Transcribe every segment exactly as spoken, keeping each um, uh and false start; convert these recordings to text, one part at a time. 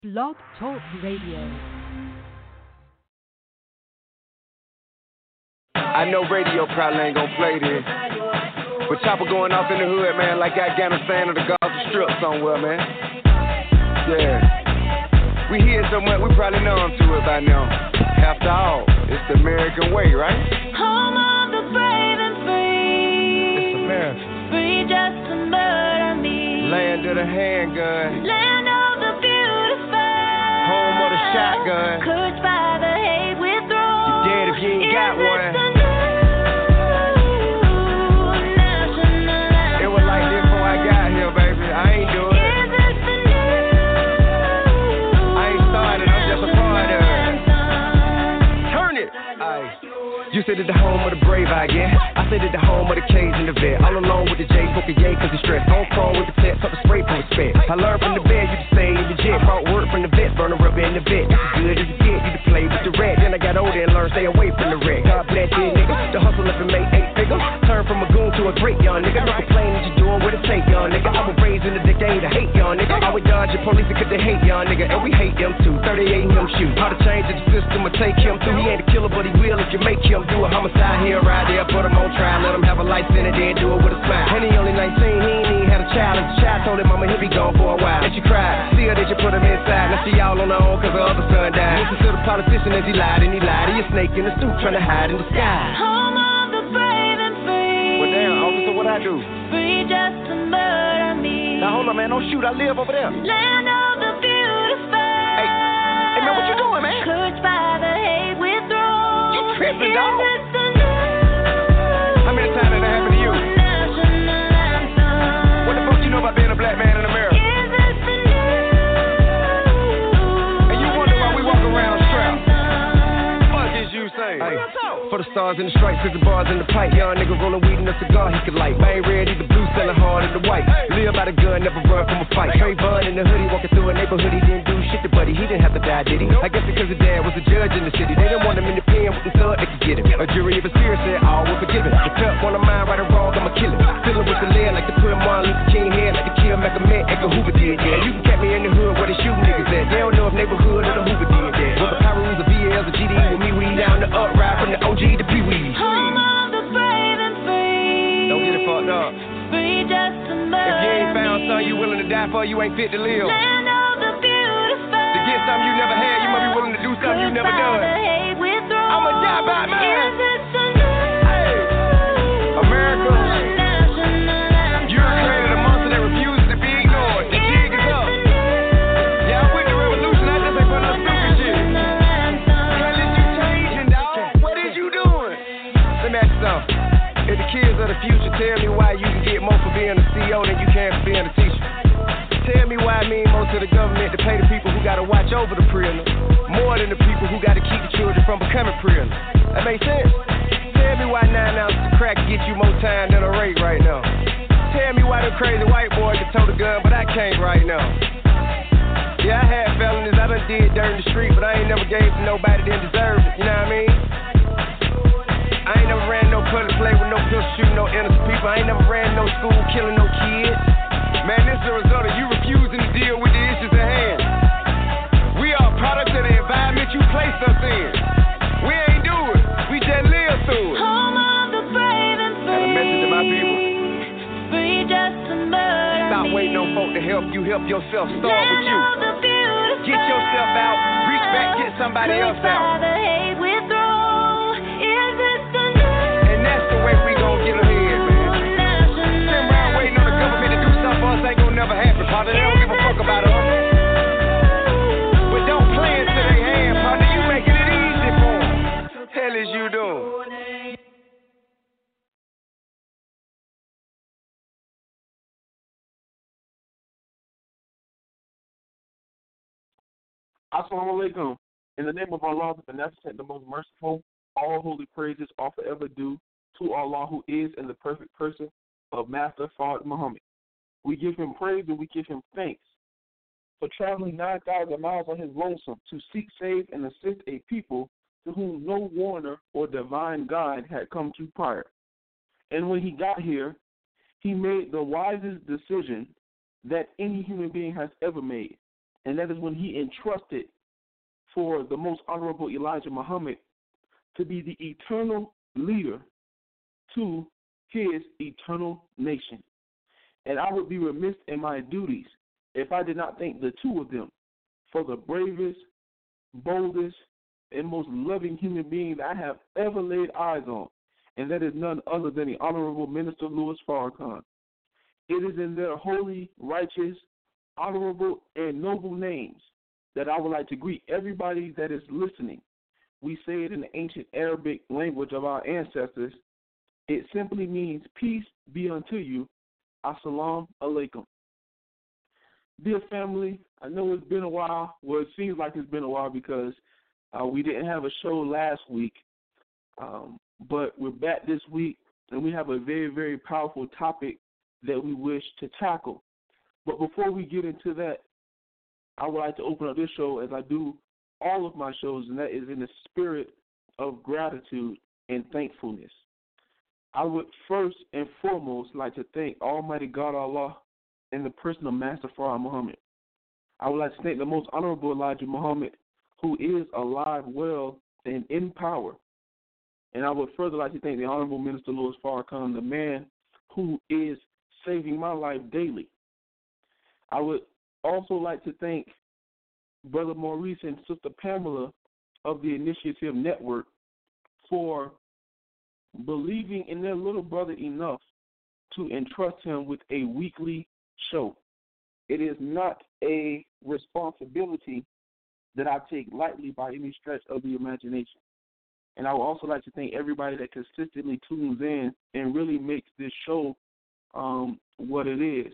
Blog Talk Radio. I know radio probably ain't gonna play this, but Chopper going off in the hood, man, like Afghanistan or the Gaza Strip somewhere, man. Yeah. We hear so much, we probably know him to it by now. After all, it's the American way, right? Home of the brave and free. It's America. Free just to murder me. Land of the handgun. Land of the beautiful. Home of the shotgun. Courage by the hate withdrawn. You dead if you ain't got one. It was like this before I got here, baby. I ain't do it. You said it the home of the brave, I get. I said it the home of the cage and the vet. All alone with the J, poker yay, cause he stressed. On crawl with the pets, up the spray from respect. I learned from the bed, you to stay in the jet. Brought word from the vets, burn a rubber in the vet. As good as it get, you to play with the rat. Then I got older and learned stay away from the wreck. God bless you, nigga. The hustle left and made eight figures. Turn from a goon to a great young nigga. No complain that you doing what it take, young nigga. I was raised in the decade of hate, young nigga. I would dodge your police because they hate, young nigga. And we hate them too. thirty-eight him shoot. How to change the system or take him through. He ain't a killer, but he will if you make him do a homicide. Here, right there, put him on trial, let him have a life in it, then do it with a smile. And he only nineteen, he ain't even had a child. If the child told him mama he'll be gone for a while, and she cried, see her, did you put him inside? Now she all on her own cause her other son died. Listen to the politician as he lied, and he lied. He a snake in the stoop trying to hide in the sky. Home of the brave and free. Well damn, officer, what I do? Free just to murder me. Now hold on, man, don't shoot, I live over there. Land of the beautiful. Hey, hey man, what you doing, man? Courage by the hate withdrawn. You tripping, dog? Is How many times did that happen to you? What the fuck you know about being a black man in America? And you wonder why we walk around strapped? Fuck is you saying? Hey, for the stars and the stripes, cause the bars in the pipe. Young nigga rolling weed in a cigar he could light. Bang red, either blue, selling hard in the white. Live by the gun, never run from a fight. Trayvon in the hoodie, walking through a neighborhood, he didn't do shit to buddy. He didn't have to die, did he? I guess because his dad was a judge in the city. They didn't want him in the pen with the thug, they could get him. A jury of his peers said all were forgiven. The pep on the mind, right or wrong, I'ma kill him. Filling with the lead like to put Martin Luther King head, like to kill Malcolm X, Edgar Hoover did, yeah. You can catch me in the hood where they shoot niggas at. They don't know if neighborhood or the Hoover did, yeah. Whether Pyros or V Ls or G D with me, we down the up ride from the O G to Pee Wee. Home of the brave and free. Don't get it fucked up. Free just to murder. If you ain't found something you willing to die for, you ain't fit to live. Land of the beautiful. To get something you never had, you must be willing to do something you never done. I'ma die by mine. Hey, America, you created a monster that refuses to be ignored. The jig is up. Yeah, I'm with the revolution. I just ain't for no stupid shit. Can't let you changing, dog. What is you doing? Let me ask you something. If the kids of the future tell me why you can get more for being a C E O than you can for being a teacher. Tell me why I mean more to the government to pay the people who gotta watch over the prisoner more than the people who gotta keep the children from becoming prisoners. That makes sense? Tell me why nine ounces of crack get you more time than a rape right now. Tell me why them crazy white boys can tote a gun, but I can't right now. Yeah, I had felonies, I done did dirt in the street, but I ain't never gave to nobody that deserved it, you know what I mean? I ain't never ran no public play with no pistol shooting no innocent people. I ain't never ran no school killing no kids. Man, this is the result of you refusing to deal with the issues at hand. We are products of the environment you placed us in. We ain't do it. We just live through it. Home of the brave and free. Got a message to my people. Free just to murder Stop me. waiting on folk to help you. Help yourself. Start Land with you. of the beautiful. Get yourself out. Reach back. Get somebody else out. By the hate withdrawn. Is this the new? And that's the way we gon' get ahead, man. Sitting around waiting on the government to do something for us ain't gonna never happen, partner. They don't give a fuck about us. But don't play into their hand, partner. You making it easy for them. Hell is you doing? Assalamu alaikum. In the name of Allah, the Beneficent, the Most Merciful, all holy praises are forever due to Allah, who is in the perfect person of Master Fard Muhammad. We give him praise and we give him thanks for traveling nine thousand miles on his lonesome to seek, save, and assist a people to whom no warner or divine guide had come to prior. And when he got here, he made the wisest decision that any human being has ever made. and that is when he entrusted for the most honorable Elijah Muhammad to be the eternal leader to his eternal nation. And I would be remiss in my duties if I did not thank the two of them for the bravest, boldest, and most loving human being that I have ever laid eyes on, and that is none other than the Honorable Minister Louis Farrakhan. It is in their holy, righteous, honorable, and noble names that I would like to greet everybody that is listening. We say it in the ancient Arabic language of our ancestors. It simply means, peace be unto you. Assalamu alaikum. Dear family, I know it's been a while. Well, it seems like it's been a while because uh, we didn't have a show last week. Um, but we're back this week, and we have a very, very powerful topic that we wish to tackle. But before we get into that, I would like to open up this show as I do all of my shows, and that is in the spirit of gratitude and thankfulness. I would first and foremost like to thank Almighty God Allah in the person of Master Farah Muhammad. I would like to thank the most honorable Elijah Muhammad, who is alive, well, and in power. And I would further like to thank the Honorable Minister Louis Farrakhan, the man who is saving my life daily. I would also like to thank Brother Maurice and Sister Pamela of the Initiative Network for believing in their little brother enough to entrust him with a weekly show. It is not a responsibility that I take lightly by any stretch of the imagination. And I would also like to thank everybody that consistently tunes in and really makes this show um, what it is.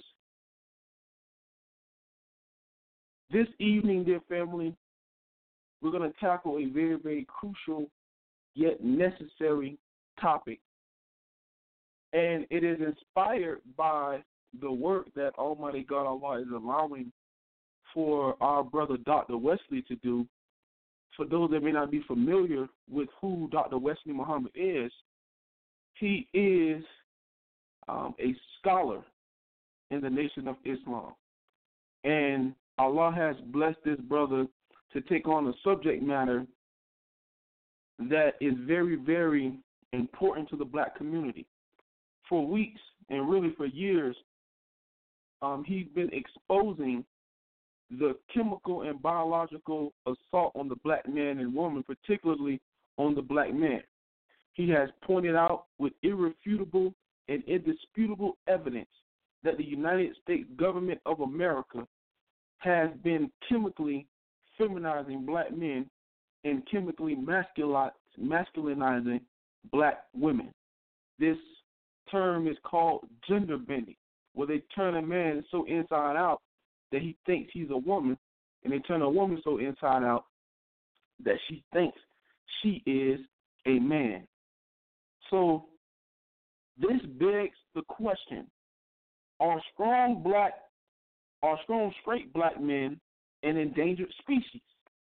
This evening, dear family, we're going to tackle a very, very crucial yet necessary topic. And it is inspired by the work that Almighty God Allah is allowing for our brother Doctor Wesley to do. For those that may not be familiar with who Doctor Wesley Muhammad is, he is um, a scholar in the Nation of Islam. And Allah has blessed this brother to take on a subject matter that is very, very important to the black community. For weeks and really for years, um, he's been exposing the chemical and biological assault on the black man and woman, particularly on the black man. He has pointed out with irrefutable and indisputable evidence that the United States government of America has been chemically feminizing black men and chemically masculinizing black women. This term is called gender bending, where they turn a man so inside out that he thinks he's a woman, and they turn a woman so inside out that she thinks she is a man. So this begs the question, are strong black, are strong straight black men an endangered species?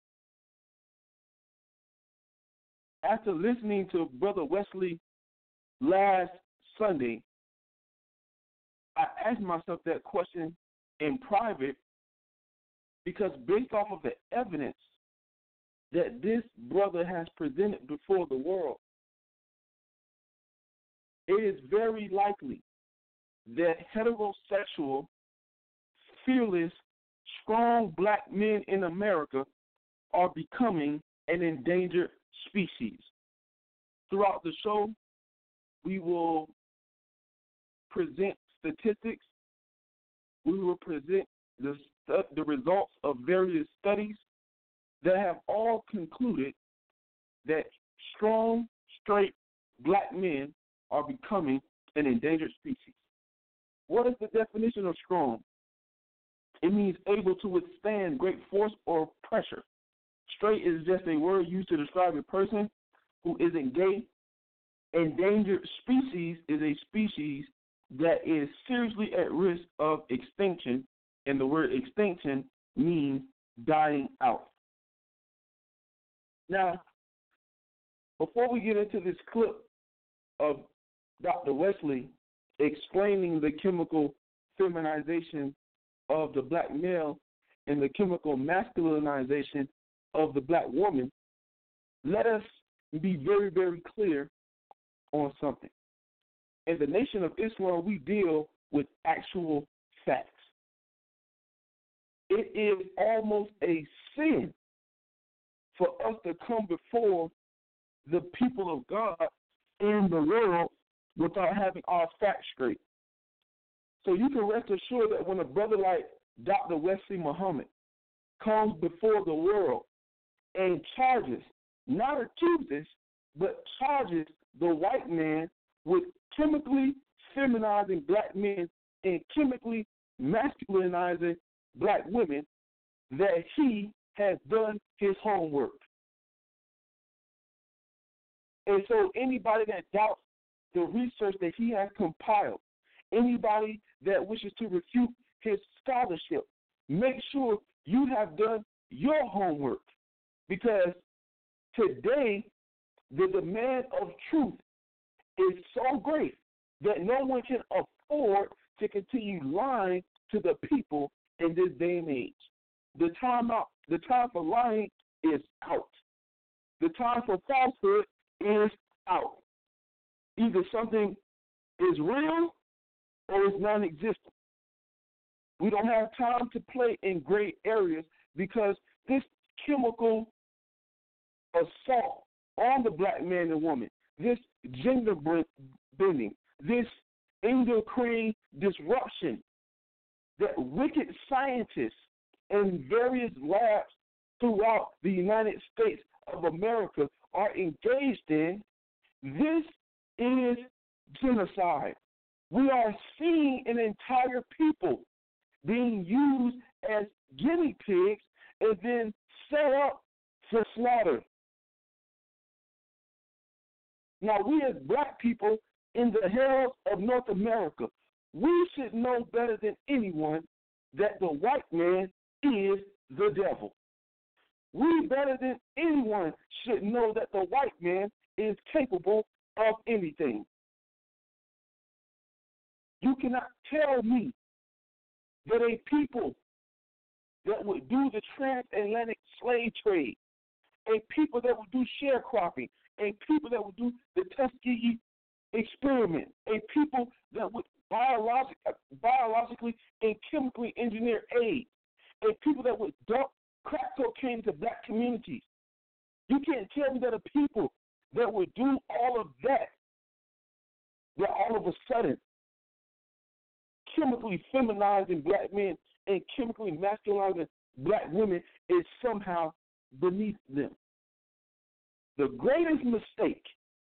After listening to Brother Wesley last Sunday, I asked myself that question in private because based off of the evidence that this brother has presented before the world, it is very likely that heterosexual, fearless, strong black men in America are becoming an endangered species. Throughout the show, we will present statistics. We will present the, the results of various studies that have all concluded that strong, straight black men are becoming an endangered species. What is the definition of strong? It means able to withstand great force or pressure. Straight is just a word used to describe a person who isn't gay. Endangered species is a species that is seriously at risk of extinction, and the word extinction means dying out. Now, before we get into this clip of Doctor Wesley explaining the chemical feminization of the black male, and the chemical masculinization of the black woman, let us be very, very clear on something. In the Nation of Islam, we deal with actual facts. It is almost a sin for us to come before the people of God in the world without having our facts straight. So you can rest assured that when a brother like Doctor Wesley Muhammad comes before the world and charges, not accuses, but charges the white man with chemically feminizing black men and chemically masculinizing black women, that he has done his homework. And so anybody that doubts the research that he has compiled, anybody that wishes to refute his scholarship, make sure you have done your homework, because today the demand of truth is so great that no one can afford to continue lying to the people in this day and age. The time out, the time for lying is out. The time for falsehood is out. Either something is real or it's non-existent. We don't have time to play in gray areas, because this chemical assault on the black man and woman, this gender bending, this endocrine disruption that wicked scientists in various labs throughout the United States of America are engaged in, this is genocide. We are seeing an entire people being used as guinea pigs and then set up for slaughter. Now, we as black people in the hells of North America, we should know better than anyone that the white man is the devil. We better than anyone should know that the white man is capable of anything. You cannot tell me that a people that would do the transatlantic slave trade, a people that would do sharecropping, a people that would do the Tuskegee experiment, a people that would biologic, biologically and chemically engineer AIDS, a people that would dump crack cocaine to black communities. You can't tell me that a people that would do all of that, that all of a sudden chemically feminizing black men and chemically masculinizing black women is somehow beneath them. The greatest mistake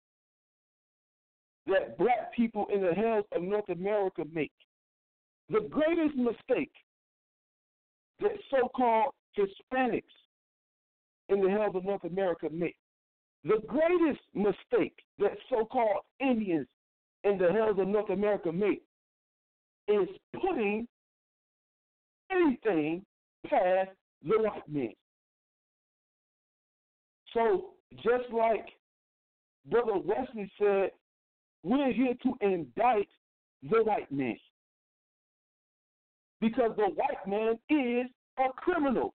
that black people in the hells of North America make, the greatest mistake that so-called Hispanics in the hells of North America make, the greatest mistake that so-called Indians in the hells of North America make, is putting anything past the white man. So just like Brother Wesley said, we're here to indict the white man, because the white man is a criminal.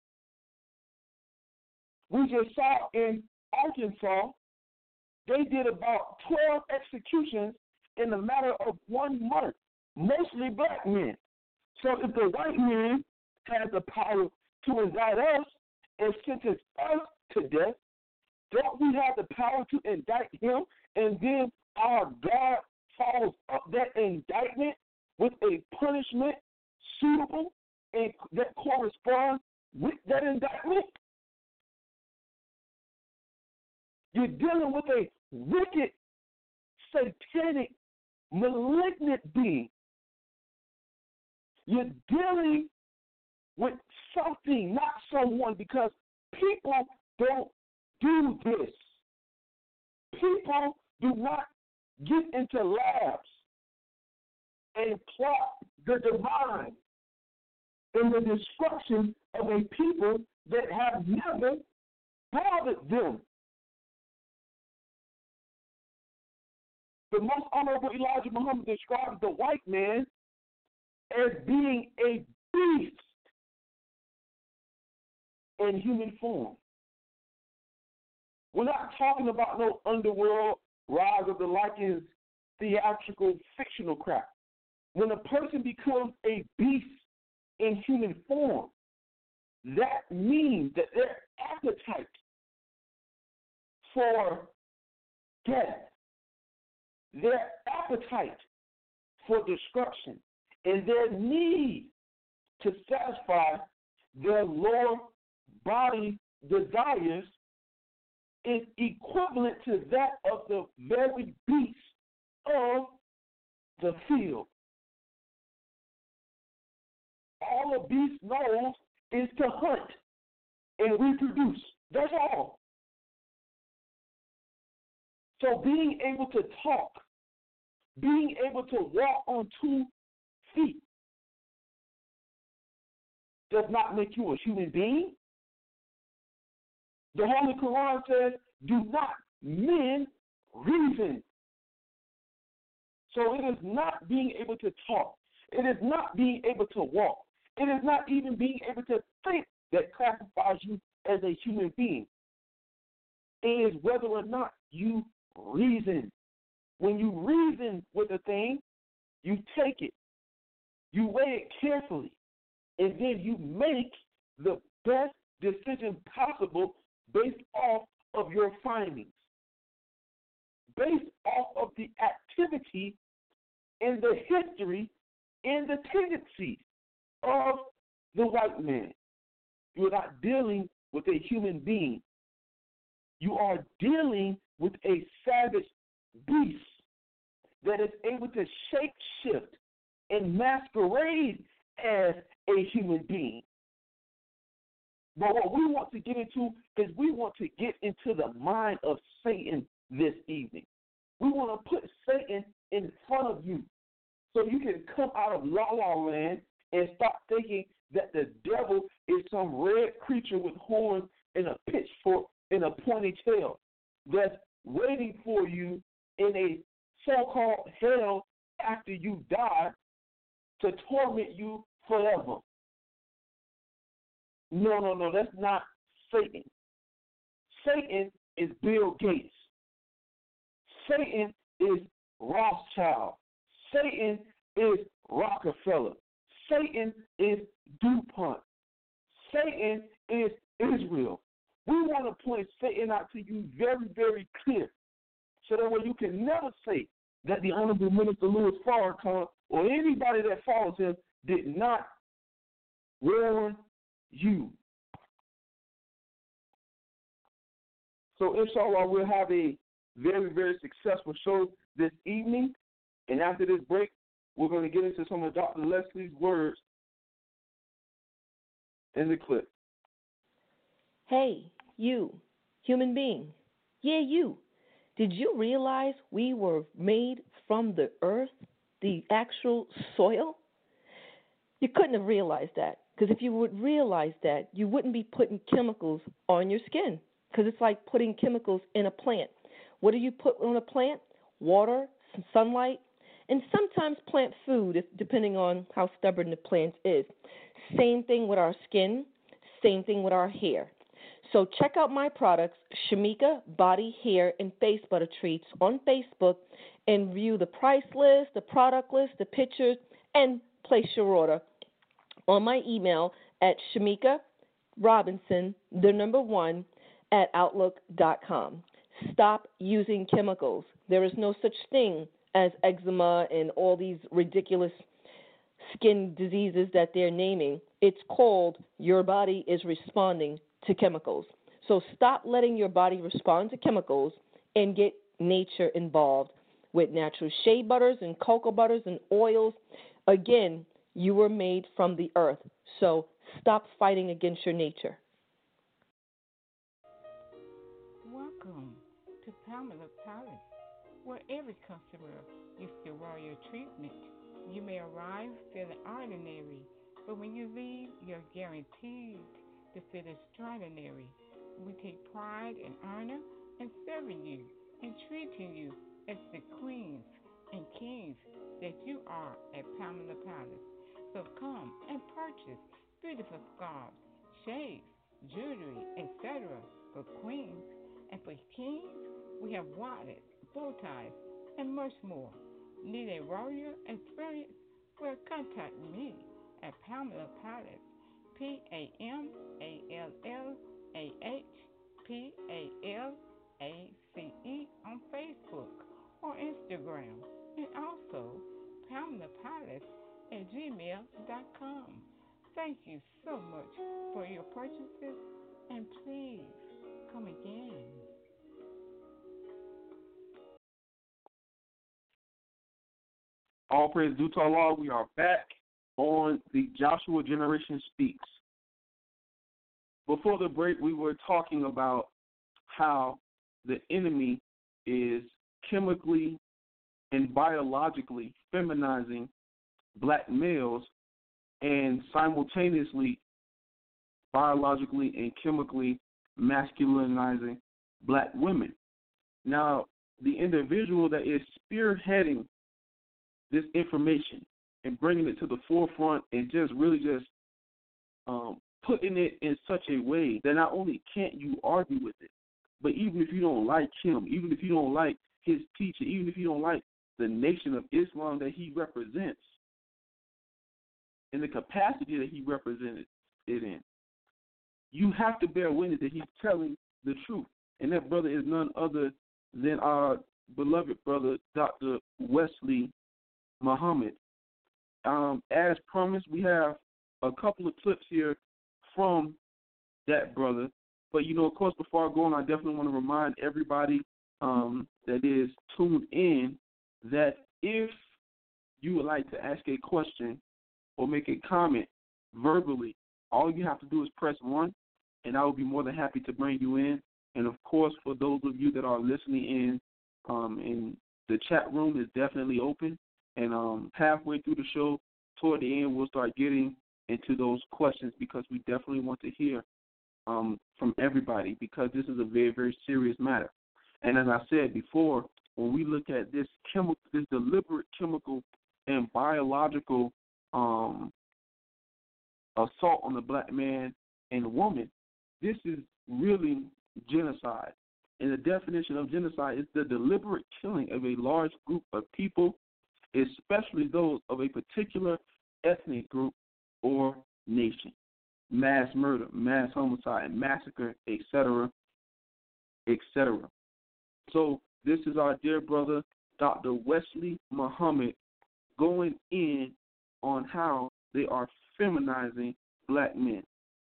We just saw in Arkansas, they did about twelve executions in a matter of one month, mostly black men. So if the white man has the power to indict us and sentence us to death, don't we have the power to indict him, and then our God follows up that indictment with a punishment suitable and that corresponds with that indictment? You're dealing with a wicked, satanic, malignant being. You're dealing with something, not someone, because people don't do this. People do not get into labs and plot the demise and the destruction of a people that have never bothered them. The Most Honorable Elijah Muhammad describes the white man as being a beast. in human form. We're not talking about no underworld, rise of the Lycans, theatrical, fictional crap. When a person becomes a beast in human form, that means that their appetite for death, their appetite for destruction, and their need to satisfy their lower body desires is equivalent to that of the very beast of the field. All a beast knows is to hunt and reproduce. That's all. So being able to talk, being able to walk on two feet does not make you a human being. The Holy Quran says, do not men reason. So it is not being able to talk. It is not being able to walk. It is not even being able to think that classifies you as a human being. It is whether or not you reason. When you reason with a thing, you take it, you weigh it carefully, and then you make the best decision possible based off of your findings, based off of the activity and the history and the tendencies of the white man. You are not dealing with a human being. You are dealing with a savage beast that is able to shape shift and masquerade as a human being. But what we want to get into is we want to get into the mind of Satan this evening. We want to put Satan in front of you so you can come out of La La Land and stop thinking that the devil is some red creature with horns and a pitchfork and a pointy tail that's waiting for you in a so-called hell after you die to torment you forever. No, no, no, that's not Satan. Satan is Bill Gates. Satan is Rothschild. Satan is Rockefeller. Satan is DuPont. Satan is Israel. We want to point Satan out to you very, very clear so that way you can never say that the Honorable Minister Louis Farrakhan or anybody that follows him did not warn you. So inshallah, we'll have a very, very successful show this evening. And after this break, we're going to get into some of Doctor Leslie's words in the clip. Hey, you, human being. Yeah, you. Did you realize we were made from the earth, the actual soil? You couldn't have realized that. Because if you would realize that, you wouldn't be putting chemicals on your skin. Because it's like putting chemicals in a plant. What do you put on a plant? Water, some sunlight, and sometimes plant food, if, depending on how stubborn the plant is. Same thing with our skin. Same thing with our hair. So check out my products, Shamika Body, Hair, and Face Butter Treats on Facebook and view the price list, the product list, the pictures, and place your order on my email at Shamika Robinson, the number one, at outlook dot com. Stop using chemicals. There is no such thing as eczema and all these ridiculous skin diseases that they're naming. It's called your body is responding to chemicals. So stop letting your body respond to chemicals and get nature involved with natural shea butters and cocoa butters and oils. Again, you were made from the earth. So stop fighting against your nature. Welcome to Pamela Palace, where every customer gets the royal treatment. You may arrive feeling ordinary, but when you leave, you're guaranteed to feel extraordinary. We take pride and honor in serving you and treating you as the queens and kings that you are at Pamela Palace. So come and purchase beautiful scarves, shades, jewelry, et cetera for queens. And for kings, we have wallets, bow ties, and much more. Need a royal experience? Well, contact me at Pamela Palace, P A M A L L A H P A L A C E on Facebook or Instagram, and also Pamela Palace at gmail dot com. Thank you so much for your purchases, and please come again. All praise due to Allah. We are back on the Joshua Generation Speaks. Before the break, we were talking about how the enemy is chemically and biologically feminizing black males and simultaneously biologically and chemically masculinizing black women. Now, the individual that is spearheading this information and bringing it to the forefront and just really just um, putting it in such a way that not only can't you argue with it, but even if you don't like him, even if you don't like his teaching, even if you don't like the nation of Islam that he represents, in the capacity that he represented it in, you have to bear witness that he's telling the truth. And that brother is none other than our beloved brother, Doctor Wesley Muhammad. Um, as promised, we have a couple of clips here from that brother. But, you know, of course, before I go on, I definitely want to remind everybody um, that is tuned in that if you would like to ask a question or make a comment verbally, all you have to do is press one, and I will be more than happy to bring you in. And, of course, for those of you that are listening in, um, in the chat room is definitely open. And um, halfway through the show, toward the end, we'll start getting into those questions because we definitely want to hear um, from everybody because this is a very, very serious matter. And as I said before, when we look at this chemical, this deliberate chemical and biological um, assault on the black man and woman, this is really genocide. And the definition of genocide is the deliberate killing of a large group of people, especially those of a particular ethnic group or nation. Mass murder, mass homicide, massacre, et cetera, et cetera. So this is our dear brother, Doctor Wesley Muhammad, going in on how they are feminizing black men.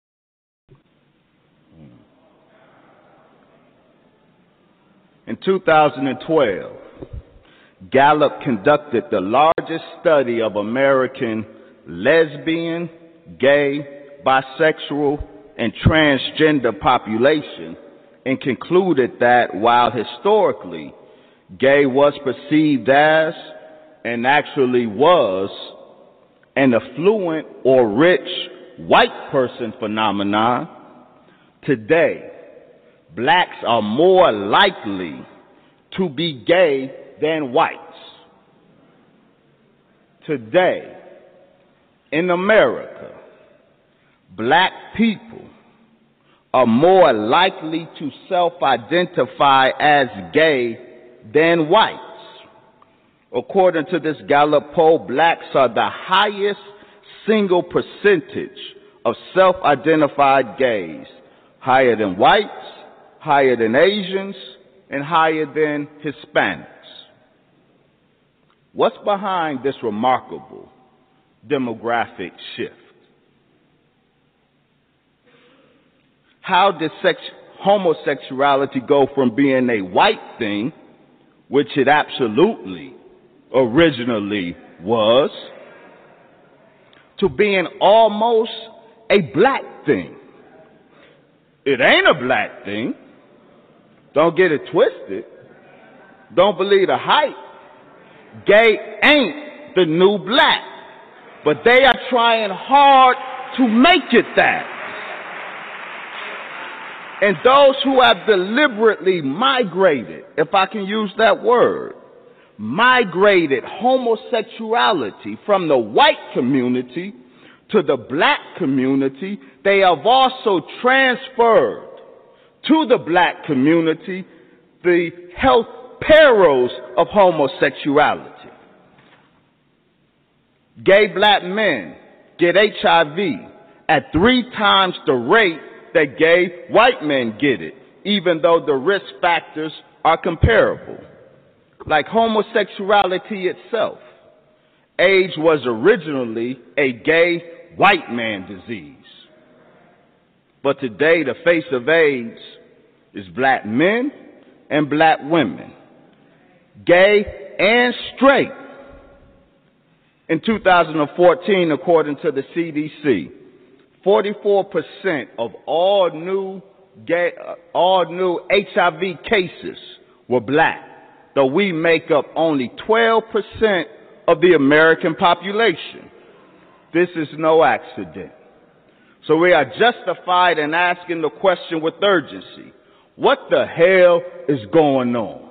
In two thousand twelve, Gallup conducted the largest study of American lesbian, gay, bisexual, and transgender population and concluded that while historically gay was perceived as, and actually was, an affluent or rich white person phenomenon, today blacks are more likely to be gay than whites. Today, in America, black people are more likely to self-identify as gay than whites. According to this Gallup poll, blacks are the highest single percentage of self-identified gays, higher than whites, higher than Asians, and higher than Hispanics. What's behind this remarkable demographic shift? How did sex, homosexuality go from being a white thing, which it absolutely originally was, to being almost a black thing? It ain't a black thing. Don't get it twisted. Don't believe the hype. Gay ain't the new black, but they are trying hard to make it that. And those who have deliberately migrated, if I can use that word, migrated homosexuality from the white community to the black community, they have also transferred to the black community the health perils of homosexuality. Gay black men get H I V at three times the rate that gay white men get it, even though the risk factors are comparable. Like homosexuality itself, AIDS was originally a gay white man disease. But today the face of AIDS is black men and black women, gay and straight. In two thousand fourteen, according to the C D C, forty-four percent of all new gay, uh, all new H I V cases were black, though we make up only twelve percent of the American population. This is no accident. So we are justified in asking the question with urgency: what the hell is going on?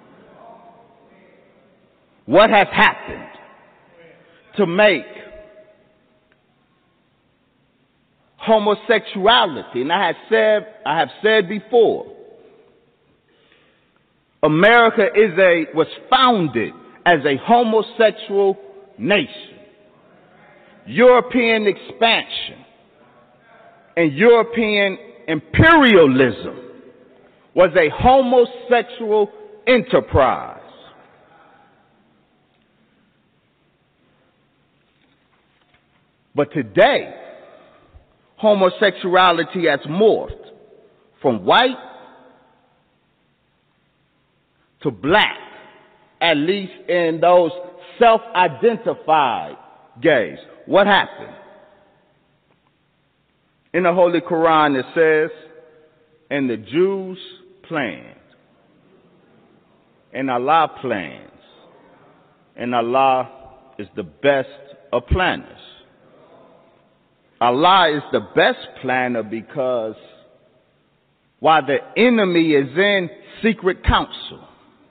What has happened to make homosexuality, and I have said, I have said before, America is a was founded as a homosexual nation. European expansion and European imperialism was a homosexual enterprise. But today, homosexuality has morphed from white to black, at least in those self-identified gays. What happened? In the Holy Quran it says, and the Jews planned, and Allah plans, and Allah is the best of planners. Allah is the best planner because while the enemy is in secret counsel,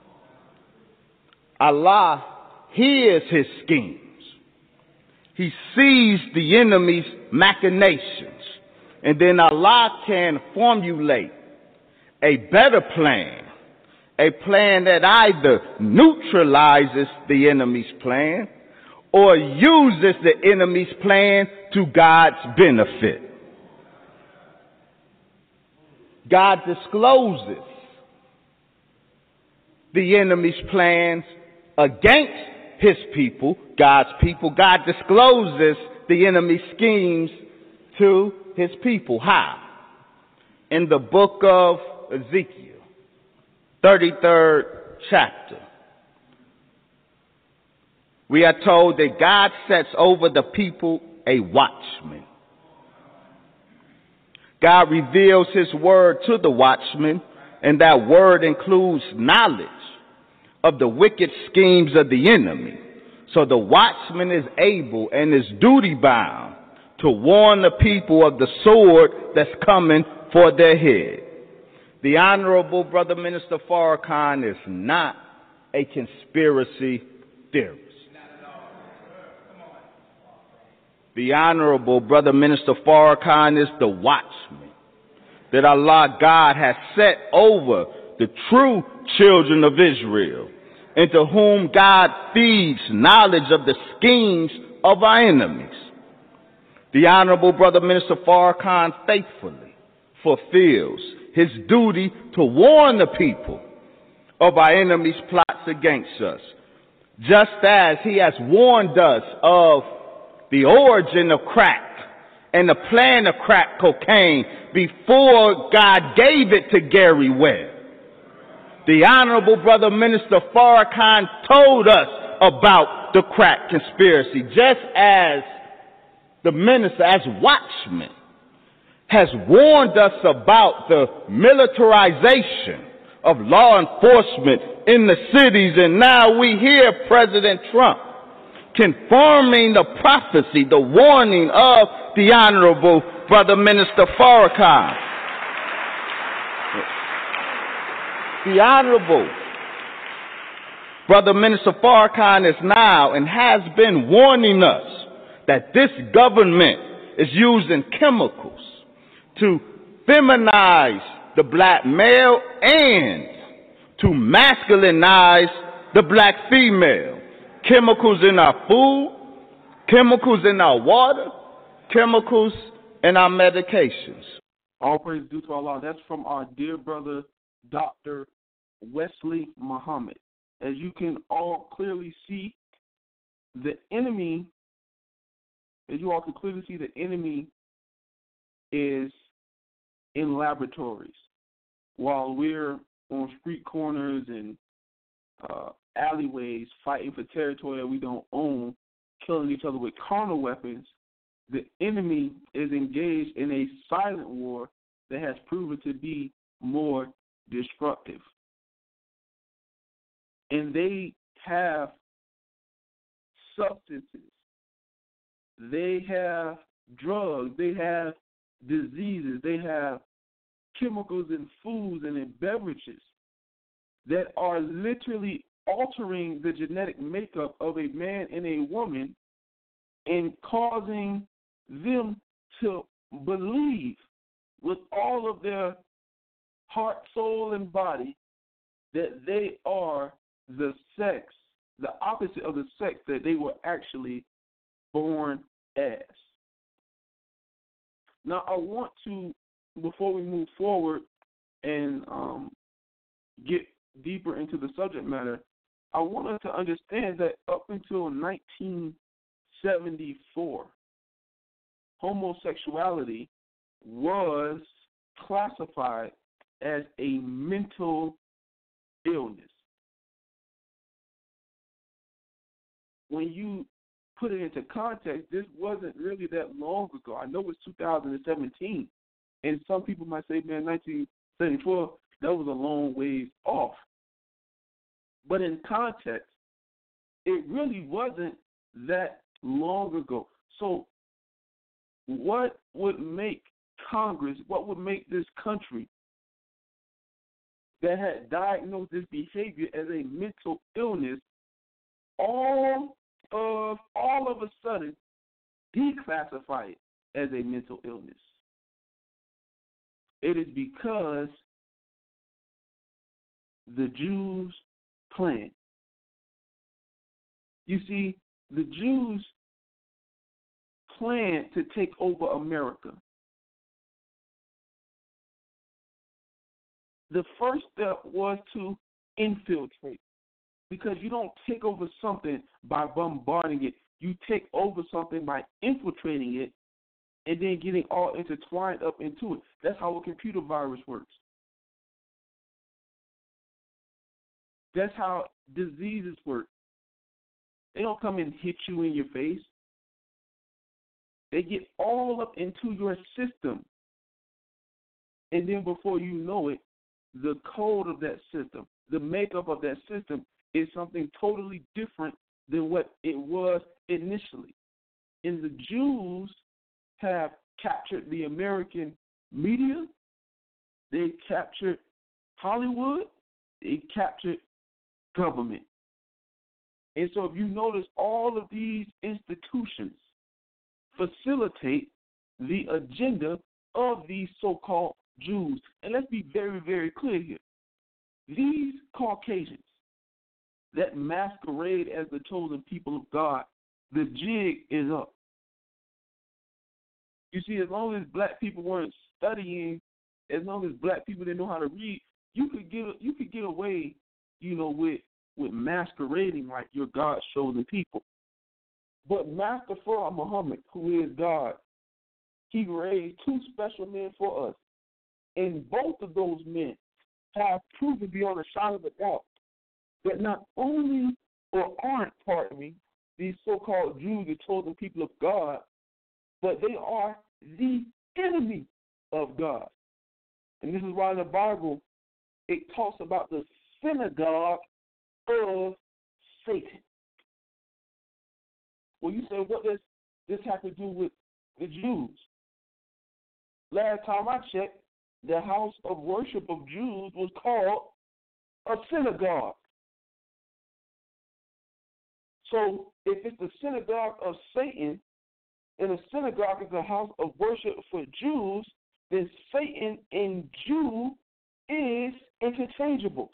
Allah hears his schemes. He sees the enemy's machinations, and then Allah can formulate a better plan, a plan that either neutralizes the enemy's plan or uses the enemy's plan to God's benefit. God discloses the enemy's plans against his people, God's people. God discloses the enemy's schemes to his people. How? In the book of Ezekiel, thirty-third chapter, we are told that God sets over the people a watchman. God reveals his word to the watchman, and that word includes knowledge of the wicked schemes of the enemy. So the watchman is able and is duty bound to warn the people of the sword that's coming for their head. The Honorable Brother Minister Farrakhan is not a conspiracy theorist. The Honorable Brother Minister Farrakhan is the watchman that Allah God has set over the true children of Israel, into whom God feeds knowledge of the schemes of our enemies. The Honorable Brother Minister Farrakhan faithfully fulfills his duty to warn the people of our enemies' plots against us, just as he has warned us of the origin of crack and the plan of crack cocaine before God gave it to Gary Webb. The Honorable Brother Minister Farrakhan told us about the crack conspiracy, just as the minister, as watchman, has warned us about the militarization of law enforcement in the cities, and now we hear President Trump confirming the prophecy, the warning of the Honorable Brother Minister Farrakhan. The Honorable Brother Minister Farrakhan is now and has been warning us that this government is using chemicals to feminize the black male and to masculinize the black female. Chemicals in our food, chemicals in our water, chemicals in our medications. All praise due to Allah. That's from our dear brother, Doctor Wesley Muhammad. As you can all clearly see, the enemy, as you all can clearly see, the enemy is in laboratories while we're on street corners and uh, alleyways fighting for territory that we don't own, killing each other with carnal weapons. The enemy is engaged in a silent war that has proven to be more destructive. And they have substances, they have drugs, they have diseases, they have chemicals in foods and in beverages that are literally altering the genetic makeup of a man and a woman and causing them to believe with all of their heart, soul, and body that they are the sex, the opposite of the sex that they were actually born as. Now, I want to, before we move forward and um, get deeper into the subject matter, I want us to understand that up until nineteen seventy-four, homosexuality was classified as a mental illness. When you put it into context, this wasn't really that long ago. I know it's two thousand seventeen, and some people might say, man, nineteen seventy-four, that was a long ways off. But in context, it really wasn't that long ago. So what would make Congress, what would make this country that had diagnosed this behavior as a mental illness all of all of a sudden declassify it as a mental illness? It is because the Jews plan. You see, the Jews planned to take over America. The first step was to infiltrate, because you don't take over something by bombarding it. You take over something by infiltrating it and then getting all intertwined up into it. That's how a computer virus works. That's how diseases work. They don't come and hit you in your face. They get all up into your system. And then before you know it, the code of that system, the makeup of that system is something totally different than what it was initially. And the Jews have captured the American media. They captured Hollywood. They captured government. And so if you notice, all of these institutions facilitate the agenda of these so-called Jews. And let's be very, very clear here. These Caucasians that masquerade as the chosen people of God, the jig is up. You see, as long as black people weren't studying, as long as black people didn't know how to read, you could get you could get away, you know, with with masquerading like you're God's chosen people. But Master Farah Muhammad, who is God, he raised two special men for us. And both of those men have proven beyond a shadow of a doubt that not only or aren't, pardon me, these so-called Jews, the chosen people of God, but they are the enemy of God. And this is why in the Bible it talks about the synagogue of Satan. Well, you say, what does this have to do with the Jews? Last time I checked, the house of worship of Jews was called a synagogue. So if it's the synagogue of Satan, and a synagogue is a house of worship for Jews, then Satan and Jew is interchangeable.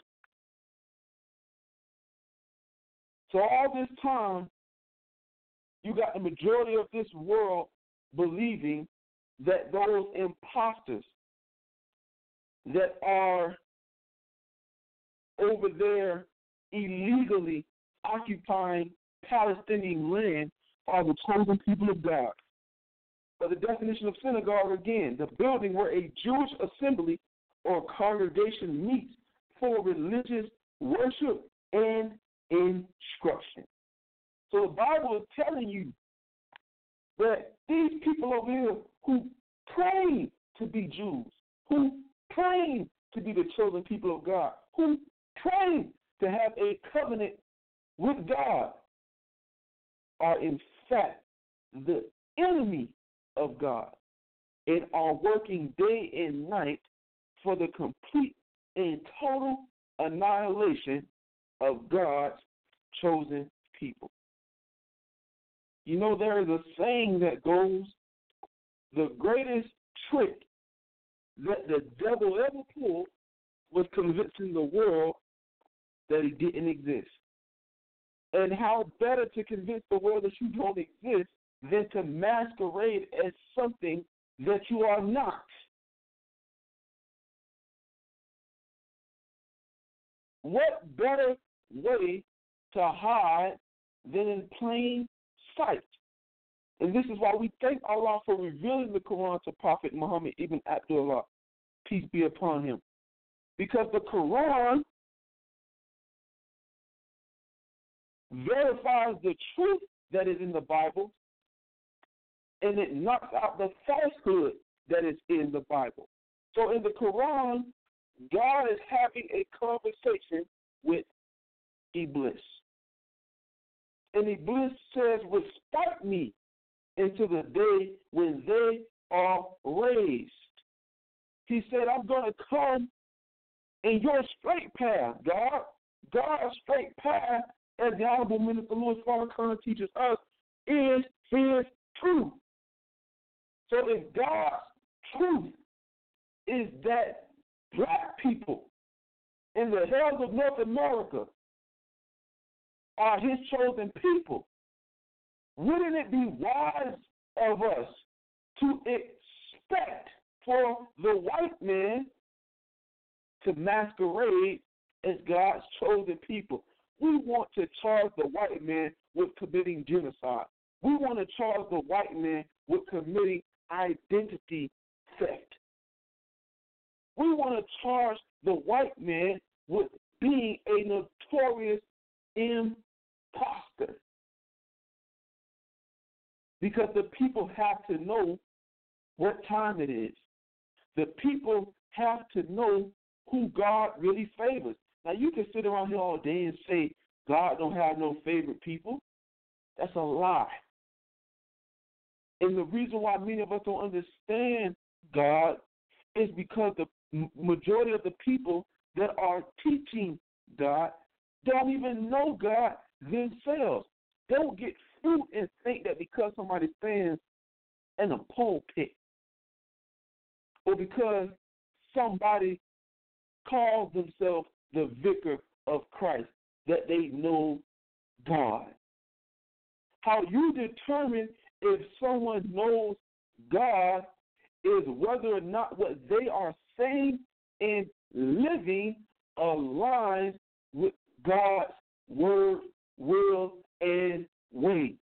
So all this time, you got the majority of this world believing that those imposters that are over there illegally occupying Palestinian land are the chosen people of God. But the definition of synagogue, again, the building where a Jewish assembly or congregation meets for religious worship and instruction. So the Bible is telling you that these people over here who claim to be Jews, who claim to be the chosen people of God, who claim to have a covenant with God, are in fact the enemy of God and are working day and night for the complete and total annihilation of God's chosen people. You know, there is a saying that goes, the greatest trick that the devil ever pulled was convincing the world that he didn't exist. And how better to convince the world that you don't exist than to masquerade as something that you are not. What better way to hide than in plain sight? And this is why we thank Allah for revealing the Quran to Prophet Muhammad ibn Abdullah, peace be upon him. Because the Quran verifies the truth that is in the Bible, and it knocks out the falsehood that is in the Bible. So in the Quran, God is having a conversation with Iblis. And Iblis says, respect me into the day when they are raised. He said, I'm going to come in your straight path, God. God's straight path, as the Honorable Minister Louis Farrakhan teaches us, is his truth. So if God's truth is that black people in the hills of North America are his chosen people, wouldn't it be wise of us to expect for the white man to masquerade as God's chosen people? We want to charge the white man with committing genocide. We want to charge the white man with committing identity theft. We want to charge the white man with being a notorious imposter. Because the people have to know what time it is. The people have to know who God really favors. Now, you can sit around here all day and say God don't have no favorite people. That's a lie. And the reason why many of us don't understand God is because the majority of the people that are teaching God don't even know God themselves. They don't get fooled and think that because somebody stands in a pulpit or because somebody calls themselves the vicar of Christ, that they know God. How you determine if someone knows God is whether or not what they are saying and living aligns with God's word, will, and way.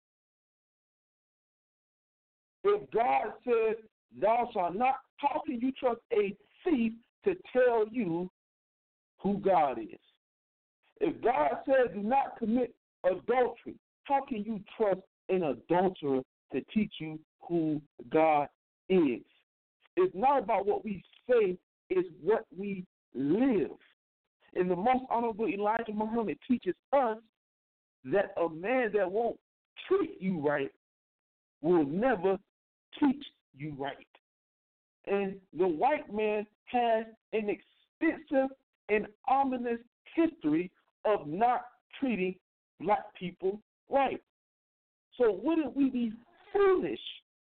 If God says, thou shalt not, how can you trust a thief to tell you who God is? If God says do not commit adultery, how can you trust an adulterer to teach you who God is? It's not about what we say, it's what we live. And the most honorable Elijah Muhammad teaches us that a man that won't treat you right will never teach you right. And the white man has an extensive and ominous history of not treating black people right. So wouldn't we be foolish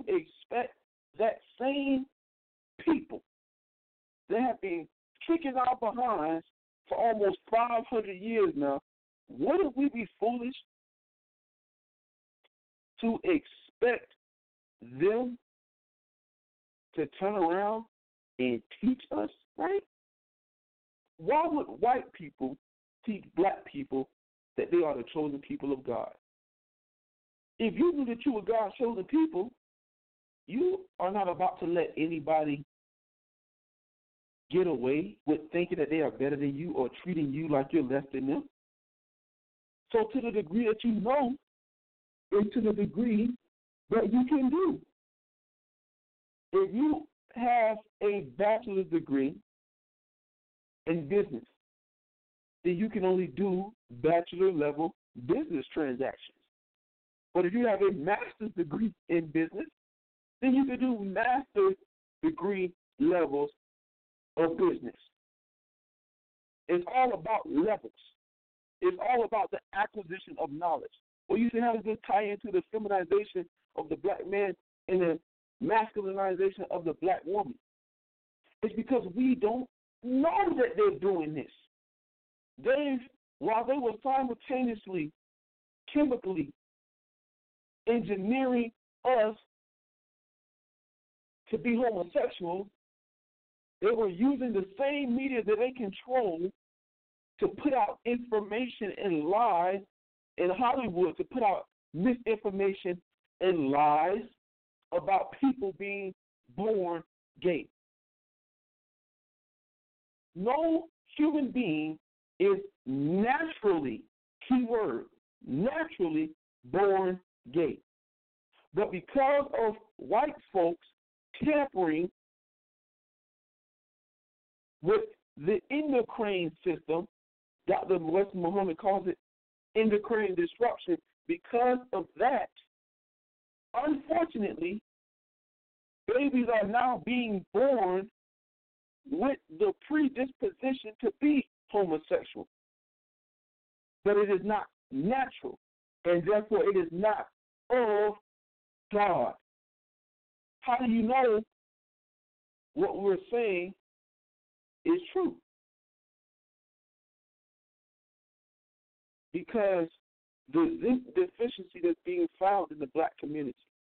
expect that same people that have been kicking our behinds for almost five hundred years now, wouldn't we be foolish to expect them to turn around and teach us, right? Why would white people teach black people that they are the chosen people of God? If you knew that you were God's chosen people, you are not about to let anybody get away with thinking that they are better than you or treating you like you're less than them. So to the degree that you know, and to the degree that you can do. If you have a bachelor's degree in business, then you can only do bachelor level business transactions. But if you have a master's degree in business, then you can do master's degree levels of business. It's all about levels. It's all about the acquisition of knowledge. Well, you see how does this tie into the feminization of the black man and the masculinization of the black woman? It's because we don't know that they're doing this. They, while they were simultaneously, chemically engineering us to be homosexuals, they were using the same media that they control to put out information and lies in Hollywood, to put out misinformation and lies about people being born gay. No human being is naturally, key word, naturally born gay. But because of white folks tampering with the endocrine system, Doctor Weston Muhammad calls it endocrine disruption, because of that, unfortunately, babies are now being born with the predisposition to be homosexual. But it is not natural, and therefore it is not of God. How do you know what we're saying is true? Because the this deficiency that's being found in the black community,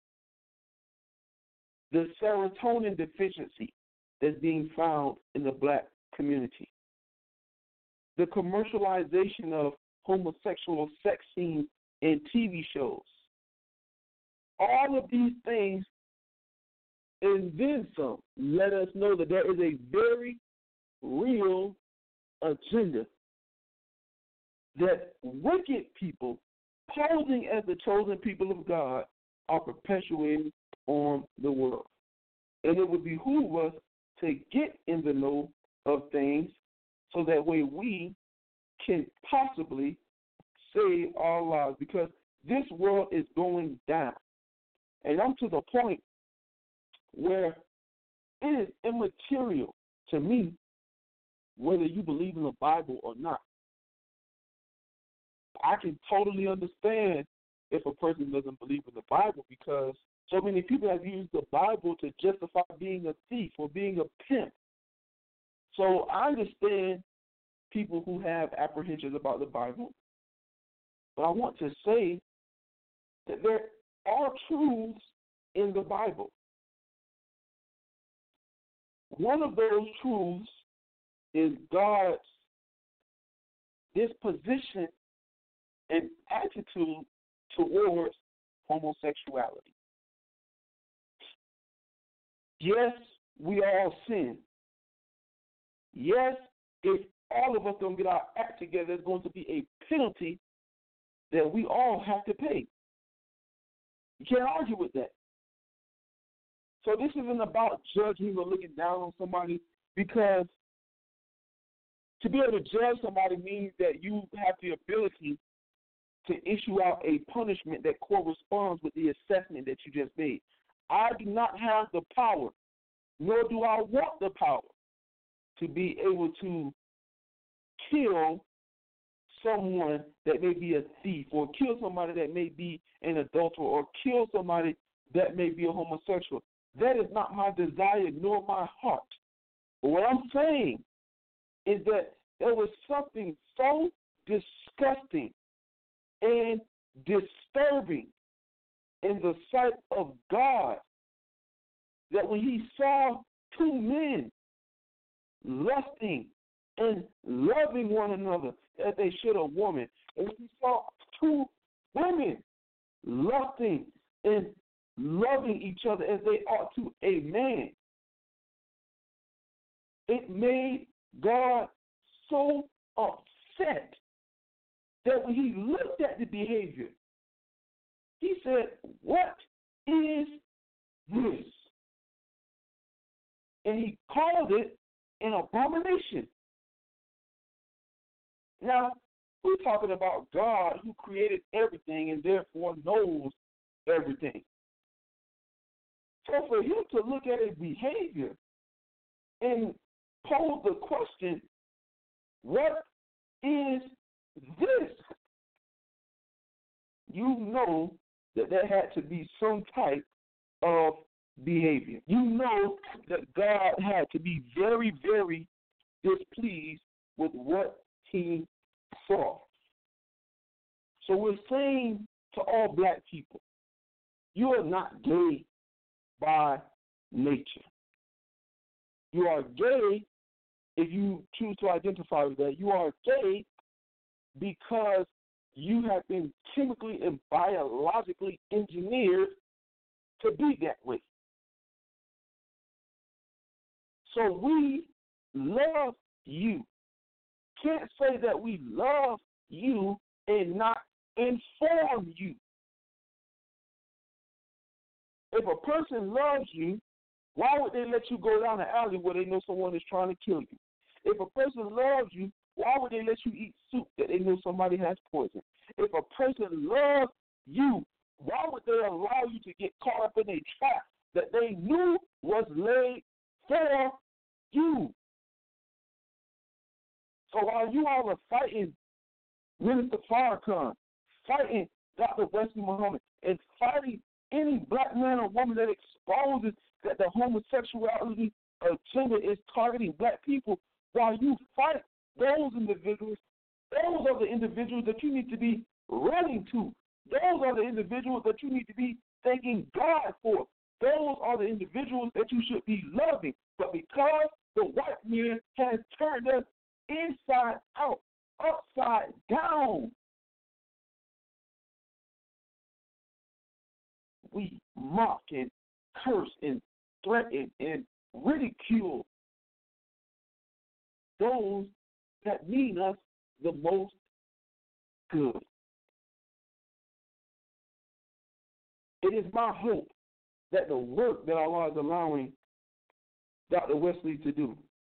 the serotonin deficiency that's being found in the black community, the commercialization of homosexual sex scenes in T V shows, all of these things and then some let us know that there is a very real agenda that wicked people posing as the chosen people of God are perpetuating on the world. And it would behoove us to get in the know of things so that way we can possibly save our lives, because this world is going down. And I'm to the point where it is immaterial to me whether you believe in the Bible or not. I can totally understand if a person doesn't believe in the Bible, because so many people have used the Bible to justify being a thief or being a pimp. So I understand people who have apprehensions about the Bible, but I want to say that there are truths in the Bible. One of those truths is God's disposition and attitude towards homosexuality. Yes, we all sin. Yes, if all of us don't get our act together, there's going to be a penalty that we all have to pay. You can't argue with that. So this isn't about judging or looking down on somebody, because to be able to judge somebody means that you have the ability to issue out a punishment that corresponds with the assessment that you just made. I do not have the power, nor do I want the power, to be able to kill someone that may be a thief, or kill somebody that may be an adulterer, or kill somebody that may be a homosexual. That is not my desire nor my heart. But what I'm saying is that there was something so disgusting and disturbing in the sight of God that when he saw two men lusting and loving one another as they should a woman, and when he saw two women lusting and loving each other as they ought to a man, it made God so upset that when he looked at the behavior, he said, what is this? And he called it an abomination. Now, we're talking about God who created everything and therefore knows everything. So for him to look at his behavior and pose the question, what is this? You know that there had to be some type of behavior. You know that God had to be very, very displeased with what he saw. So we're saying to all black people, you are not gay by nature. You are gay if you choose to identify with that. You are gay because you have been chemically and biologically engineered to be that way. So we love you. Can't say that we love you and not inform you. If a person loves you, why would they let you go down the alley where they know someone is trying to kill you? If a person loves you, why would they let you eat soup that they know somebody has poison? If a person loves you, why would they allow you to get caught up in a trap that they knew was laid for you? So while you all are fighting Minister Farrakhan, fighting Doctor Wesley Muhammad, and fighting any black man or woman that exposes that the homosexuality agenda is targeting black people, while you fight those individuals, those are the individuals that you need to be running to. Those are the individuals that you need to be thanking God for. Those are the individuals that you should be loving. But because the white man has turned us inside out, upside down, we mock and curse and threaten and ridicule those that mean us the most good. It is my hope that the work that Allah is allowing Doctor Wesley to do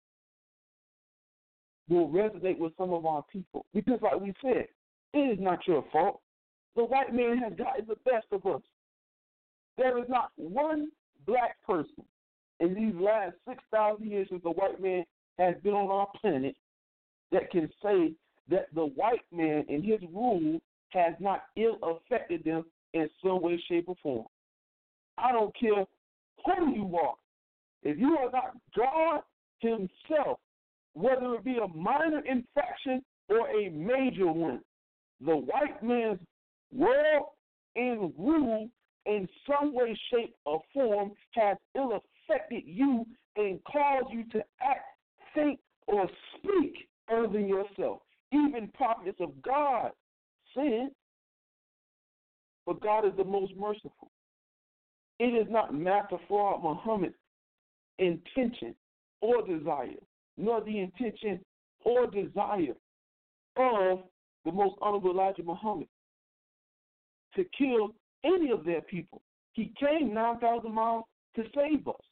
will resonate with some of our people. Because like we said, it is not your fault. The white man has gotten the best of us. There is not one black person in these last six thousand years since the white man has been on our planet that can say that the white man and his rule has not ill affected them in some way, shape, or form. I don't care who you are. If you are not God himself, whether it be a minor infraction or a major one, the white man's world and rule in some way, shape, or form has ill affected you and caused you to act, think, or speak other than yourself. Even prophets of God sin, but God is the most merciful. It is not Master Fard Muhammad's intention or desire, nor the intention or desire of the most honorable Elijah Muhammad to kill any of their people. He came nine thousand miles to save us.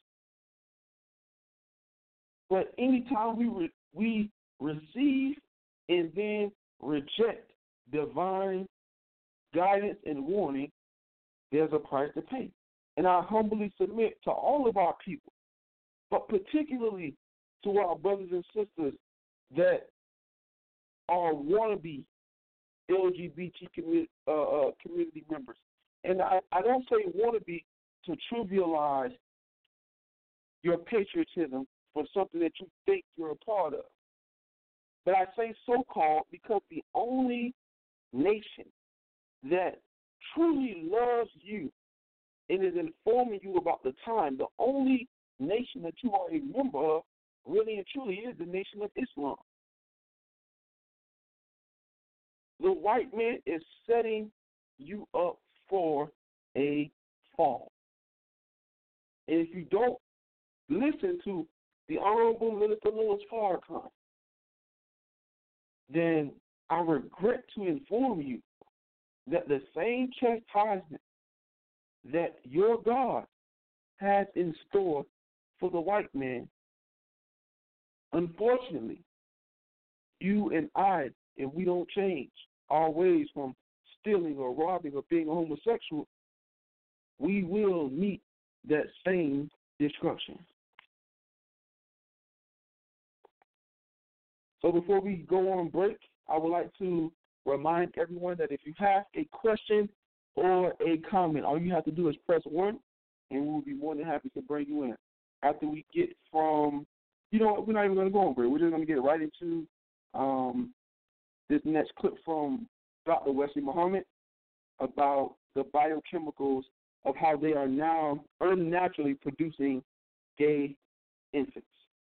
But anytime we re- we receive and then reject divine guidance and warning, there's a price to pay. And I humbly submit to all of our people, but particularly to our brothers and sisters that are wannabe L G B T community, uh, uh, community members. And I, I don't say wannabe to trivialize your patriotism for something that you think you're a part of. But I say so-called because the only nation that truly loves you and is informing you about the time, the only nation that you are a member of, really and truly is the Nation of Islam. The white man is setting you up for a fall. And if you don't listen to the Honorable Minister Louis Farrakhan, then I regret to inform you that the same chastisement that your God has in store for the white man, unfortunately, you and I, if we don't change our ways from stealing or robbing or being a homosexual, we will meet that same destruction. So before we go on break, I would like to remind everyone that if you have a question or a comment, all you have to do is press one, and we'll be more than happy to bring you in. After we get from, you know what, we're not even going to go on break. We're just going to get right into um, this next clip from Doctor Wesley Muhammad about the biochemicals of how they are now unnaturally producing gay infants.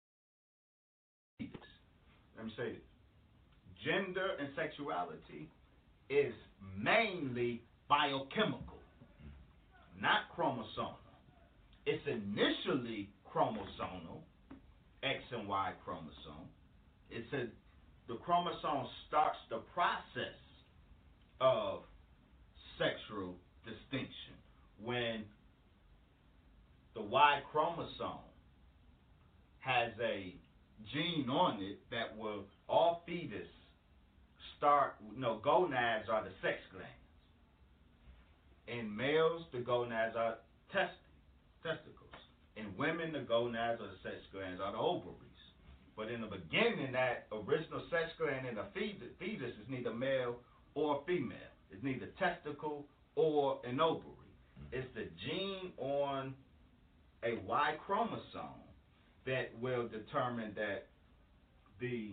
Let me say this. Gender and sexuality is mainly biochemical, not chromosomal. It's initially chromosomal, X and Y chromosome. It says the chromosome starts the process of sexual distinction when the Y chromosome has a gene on it that will, all fetus start, you know, gonads are the sex glands. In males, the gonads are test, testicles. In women, the gonads or the sex glands are the ovaries. But in the beginning, that original sex gland in the fetus is neither male or female. It's neither testicle or an ovary. It's the gene on a Y chromosome that will determine that the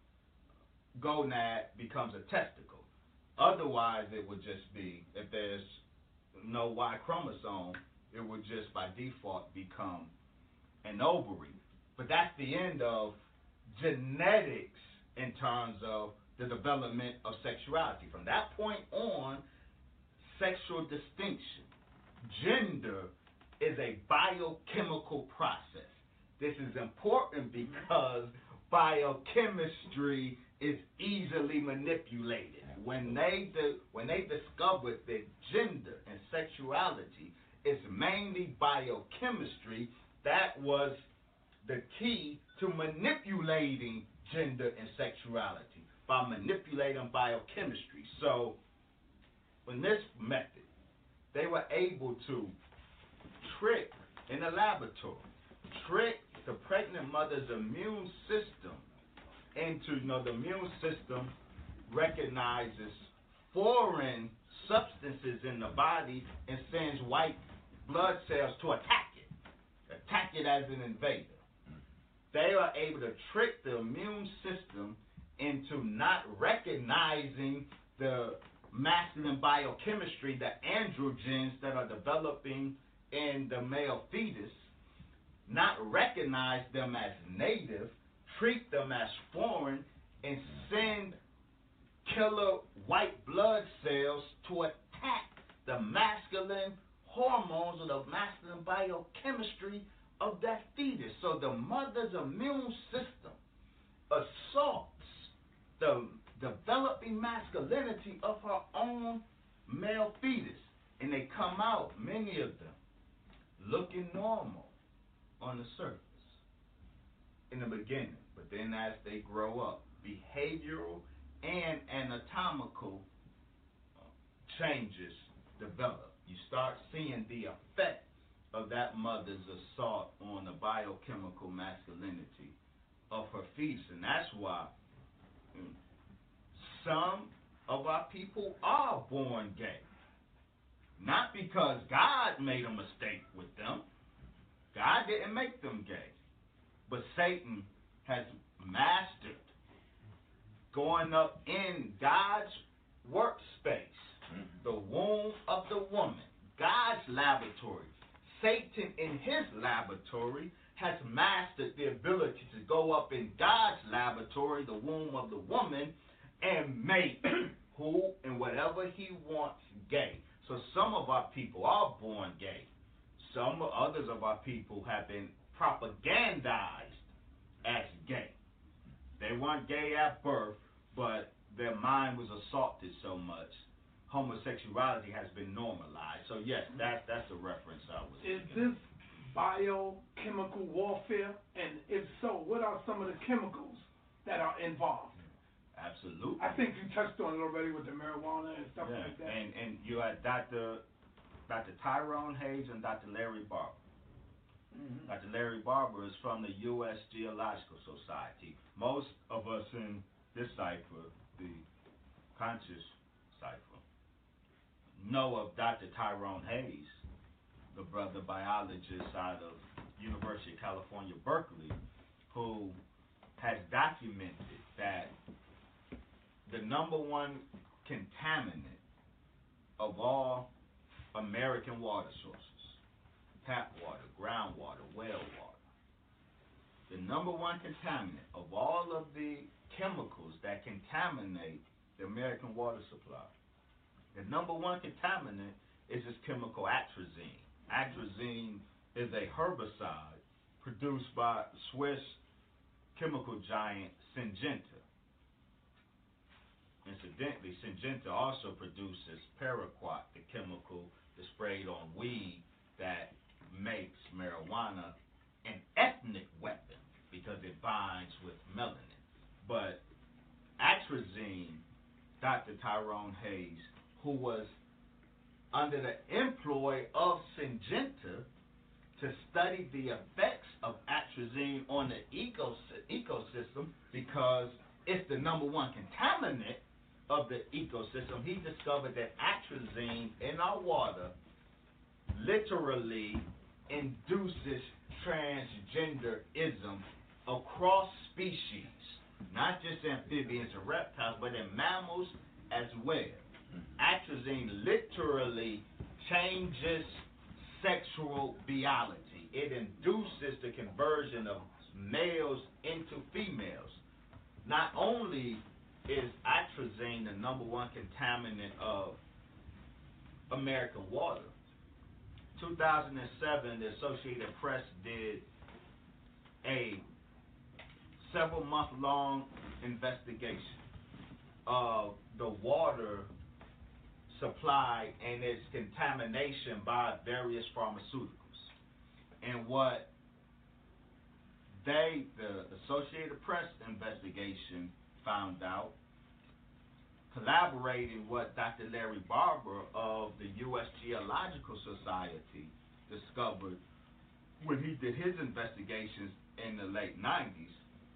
gonad becomes a testicle. Otherwise, it would just be, if there's no Y chromosome, it would just by default become an ovary. But that's the end of genetics in terms of the development of sexuality. From that point on, sexual distinction, gender, is a biochemical process. This is important because biochemistry is easily manipulated. When they do, when they discovered that gender and sexuality is mainly biochemistry, that was the key to manipulating gender and sexuality, by manipulating biochemistry. So, in this method, they were able to trick in the laboratory, trick the pregnant mother's immune system into, you know, the immune system recognizes foreign substances in the body and sends white blood cells to attack it, attack it as an invader. They are able to trick the immune system into not recognizing the masculine biochemistry, the androgens that are developing in the male fetus, not recognize them as native, treat them as foreign, and send killer white blood cells to attack the masculine hormones or the masculine biochemistry of that fetus. So the mother's immune system assaults the developing masculinity of her own male fetus. And they come out, many of them, looking normal on the surface in the beginning. But then as they grow up, behavioral and anatomical changes develop. You start seeing the effect of that mother's assault on the biochemical masculinity of her fetus. And that's why some of our people are born gay. Not because God made a mistake with them. God didn't make them gay. But Satan has mastered going up in God's workspace, the womb of the woman, God's laboratory. Satan in his laboratory has mastered the ability to go up in God's laboratory, the womb of the woman, and make who and whatever he wants gay. So some of our people are born gay. Some others of our people have been propagandized as gay. They weren't gay at birth, but their mind was assaulted so much. Homosexuality has been normalized. So yes, that's that's the reference I was. Is this biochemical warfare? And if so, what are some of the chemicals that are involved? Absolutely. I think you touched on it already with the marijuana and stuff yeah. like that. And and you had Doctor Doctor Tyrone Hayes and Doctor Larry Barber. Mm-hmm. Doctor Larry Barber is from the U S Geological Society. Most of us in this cipher, the conscious cipher, know of Doctor Tyrone Hayes, the brother biologist out of University of California, Berkeley, who has documented that the number one contaminant of all American water sources, tap water, groundwater, well water, the number one contaminant of all of the chemicals that contaminate the American water supply, the number one contaminant is this chemical atrazine. Atrazine is a herbicide produced by Swiss chemical giant Syngenta. Incidentally, Syngenta also produces paraquat, the chemical that's sprayed on weed that makes marijuana an ethnic weapon because it binds with melanin. But atrazine, Doctor Tyrone Hayes, who was under the employ of Syngenta to study the effects of atrazine on the eco- ecosystem because it's the number one contaminant of the ecosystem, he discovered that atrazine in our water literally induces transgenderism across species, not just amphibians and reptiles, but in mammals as well. Atrazine literally changes sexual biology. It induces the conversion of males into females. Not only is atrazine the number one contaminant of American water, two thousand seven, the Associated Press did a several month long investigation of the water supply and its contamination by various pharmaceuticals. And what they, the Associated Press investigation, found out, collaborating with Doctor Larry Barber of the U S Geological Society discovered when he did his investigations in the late nineties,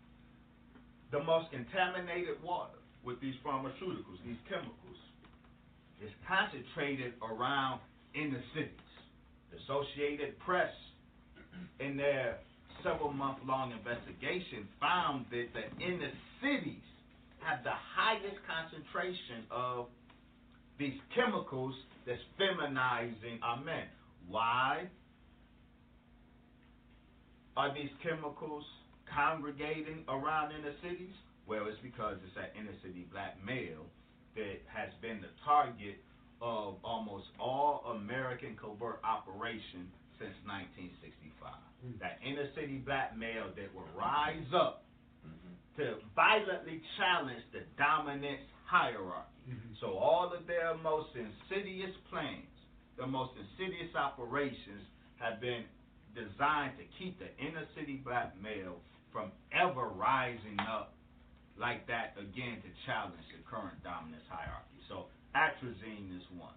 the most contaminated water with these pharmaceuticals, these chemicals, is concentrated around inner cities. The Associated Press, in their several month long investigation, found that the inner cities have the highest concentration of these chemicals that's feminizing our men. Why are these chemicals congregating around inner cities? Well, it's because it's that inner city black male that has been the target of almost all American covert operation since nineteen sixty-five. Mm-hmm. That inner city black male that will rise up mm-hmm. to violently challenge the dominance hierarchy. Mm-hmm. So all of their most insidious plans, the most insidious operations have been designed to keep the inner city black male from ever rising up like that again to challenge the current dominance hierarchy. So atrazine is one.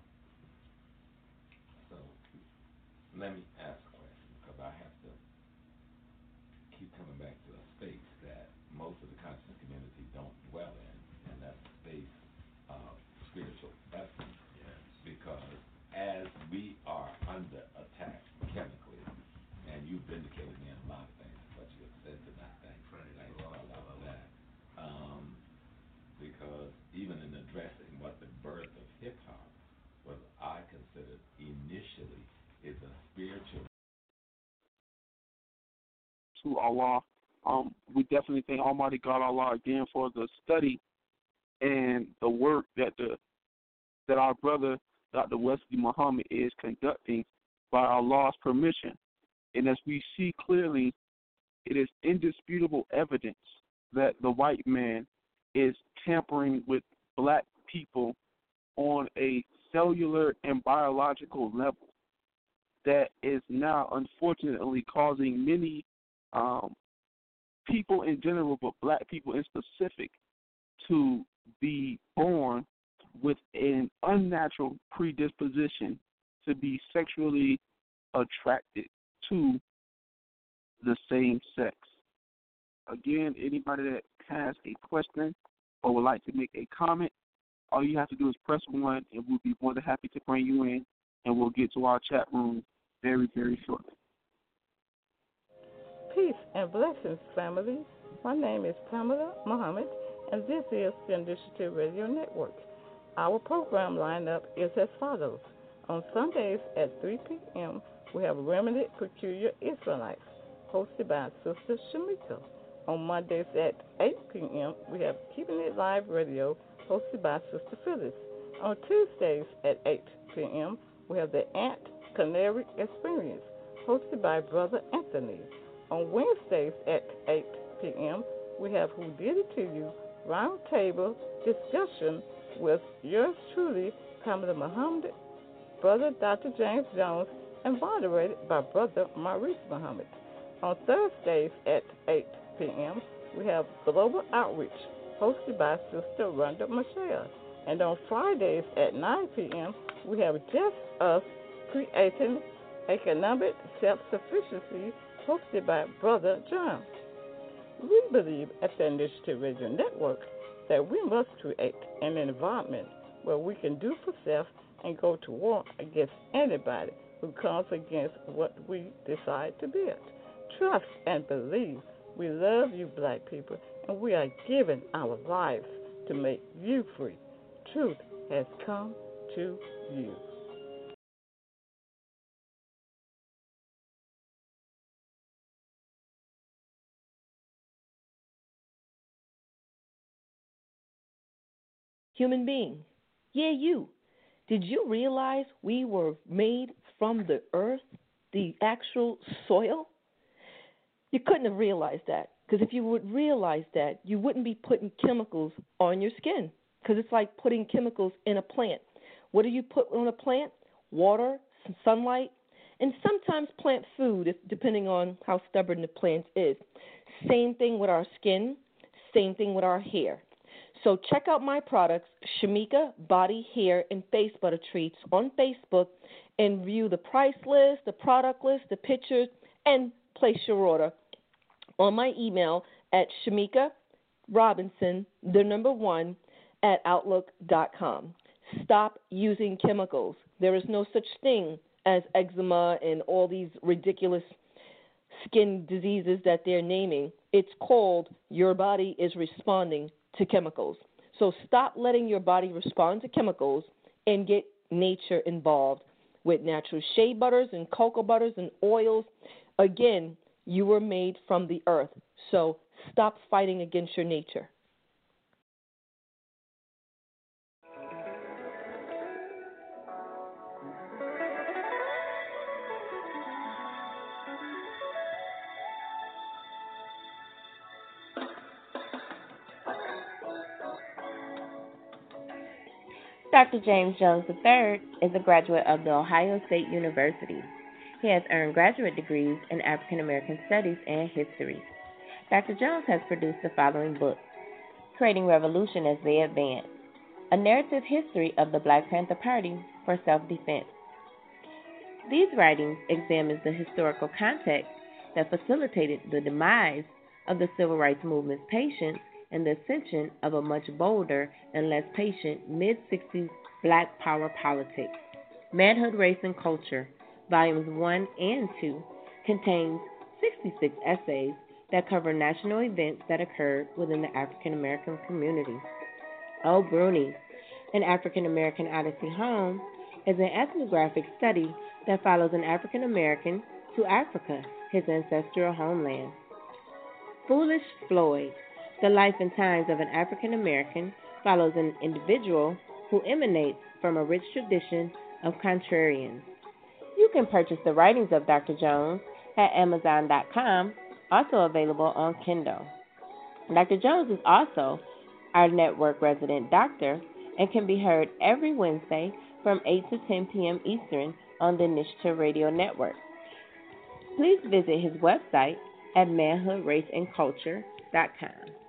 So let me ask a question, because I have to keep coming back to a space that most of the conscious community don't dwell in, and that's the space of spiritual essence. Yes. Because as to Allah. Um, we definitely thank Almighty God Allah again for the study and the work that the that our brother Doctor Wesley Muhammad is conducting by Allah's permission. And as we see clearly, it is indisputable evidence that the white man is tampering with black people on a cellular and biological level that is now unfortunately causing many um, people in general, but black people in specific, to be born with an unnatural predisposition to be sexually attracted to the same sex. Again, anybody that has a question or would like to make a comment, all you have to do is press one, and we'll be more than happy to bring you in, and we'll get to our chat room very, very shortly. Peace and blessings, family. My name is Pamela Muhammad, and this is the Initiative Radio Network. Our program lineup is as follows. On Sundays at three p.m., we have Remnant Peculiar Israelites, hosted by Sister Shamika. On Mondays at eight p.m., we have Keeping It Live Radio, hosted by Sister Phyllis. On Tuesdays at eight p.m., we have the Ant Canary Experience, hosted by Brother Anthony. On Wednesdays at eight p.m., we have Who Did It To You Roundtable Discussion with yours truly, Pamela Muhammad, Brother Doctor James Jones, and moderated by Brother Maurice Muhammad. On Thursdays at eight p.m., we have Global Outreach, hosted by Sister Rhonda Michelle. And on Fridays at nine p.m., we have Just Us Creating Economic Self-Sufficiency, hosted by Brother John. We believe at the Initiative Radio Network that we must create an environment where we can do for self and go to war against anybody who comes against what we decide to build. Trust and believe. We love you, black people, and we are giving our lives to make you free. Truth has come to you. Human being, yeah, you. Did you realize we were made from the earth, the actual soil? You couldn't have realized that, because if you would realize that, you wouldn't be putting chemicals on your skin, because it's like putting chemicals in a plant. What do you put on a plant? Water, some sunlight, and sometimes plant food, if, depending on how stubborn the plant is. Same thing with our skin, same thing with our hair. So check out my products, Shamika Body, Hair, and Face Butter Treats on Facebook, and view the price list, the product list, the pictures, and place your order on my email at Shamika Robinson, the number one, at outlook dot com. Stop using chemicals. There is no such thing as eczema and all these ridiculous skin diseases that they're naming. It's called your body is responding to chemicals. So stop letting your body respond to chemicals and get nature involved with natural shea butters and cocoa butters and oils. Again, you were made from the earth. So stop fighting against your nature. Doctor James Jones the third is a graduate of The Ohio State University. He has earned graduate degrees in African American Studies and History. Doctor Jones has produced the following books: Creating Revolution as They Advance, A Narrative History of the Black Panther Party for Self-Defense. These writings examine the historical context that facilitated the demise of the Civil Rights Movement's patience and the ascension of a much bolder and less patient mid-sixties Black power politics. Manhood, Race, and Culture, Volumes one and two, contains sixty-six essays that cover national events that occurred within the African American community. Oh Bruni, An African American Odyssey Home, is an ethnographic study that follows an African American to Africa, his ancestral homeland. Foolish Floyd. The life and times of an African American follows an individual who emanates from a rich tradition of contrarians. You can purchase the writings of Doctor Jones at Amazon dot com, also available on Kindle. Doctor Jones is also our network resident doctor and can be heard every Wednesday from eight to ten p.m. Eastern on the Initiative Radio Network. Please visit his website at manhood race and culture dot com.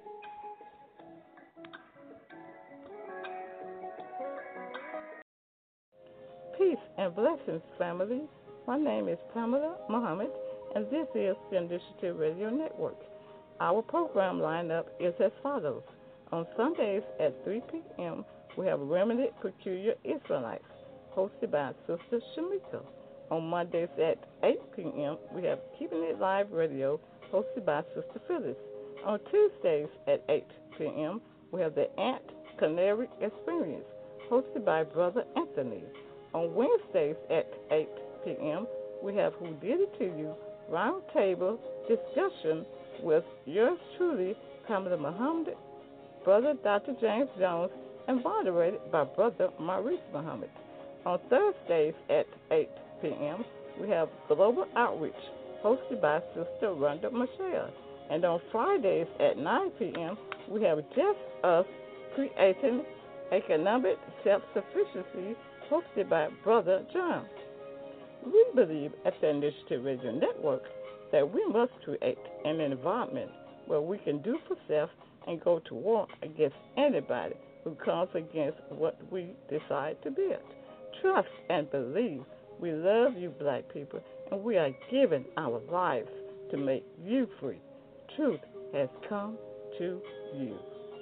Peace and blessings, family. My name is Pamela Muhammad, and this is the Initiative Radio Network. Our program lineup is as follows. On Sundays at three p.m., we have Remnant Peculiar Israelites, hosted by Sister Shamika. On Mondays at eight p.m., we have Keeping It Live Radio, hosted by Sister Phyllis. On Tuesdays at eight p.m., we have the Ant Canary Experience, hosted by Brother Anthony. On Wednesdays at eight p.m., we have Who Did It To You? Roundtable Discussion with yours truly, Pamela Muhammad, Brother Doctor James Jones, and moderated by Brother Maurice Muhammad. On Thursdays at eight p.m., we have Global Outreach, hosted by Sister Rhonda Michelle. And on Fridays at nine p.m., we have Just Us Creating Economic Self-Sufficiency, hosted by Brother John. We believe at the Initiative Radio Network that we must create an environment where we can do for self and go to war against anybody who comes against what we decide to build. Trust and believe. We love you, black people, and we are giving our lives to make you free. Truth has come to you.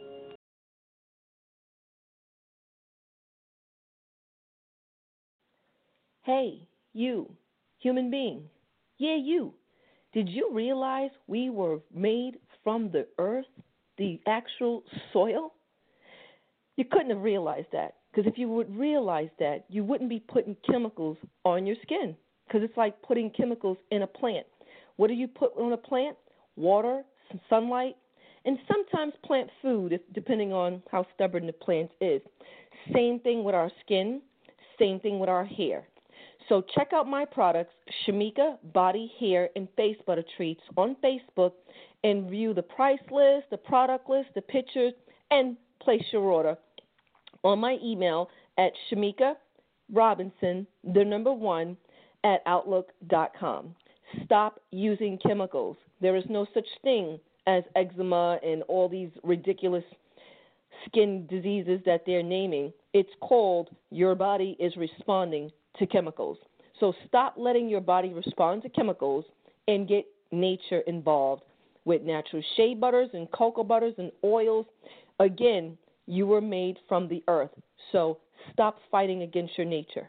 Hey, you, human being. Yeah, you. Did you realize we were made from the earth, the actual soil? You couldn't have realized that, because if you would realize that, you wouldn't be putting chemicals on your skin, because it's like putting chemicals in a plant. What do you put on a plant? Water, some sunlight, and sometimes plant food, if, depending on how stubborn the plant is. Same thing with our skin, same thing with our hair. So check out my products, Shamika Body, Hair, and Face Butter Treats on Facebook, and view the price list, the product list, the pictures, and place your order on my email at Shamika Robinson, the number one, at outlook dot com. Stop using chemicals. There is no such thing as eczema and all these ridiculous skin diseases that they're naming. It's called your body is responding to chemicals. So stop letting your body respond to chemicals and get nature involved with natural shea butters and cocoa butters and oils. Again, you were made from the earth. So stop fighting against your nature.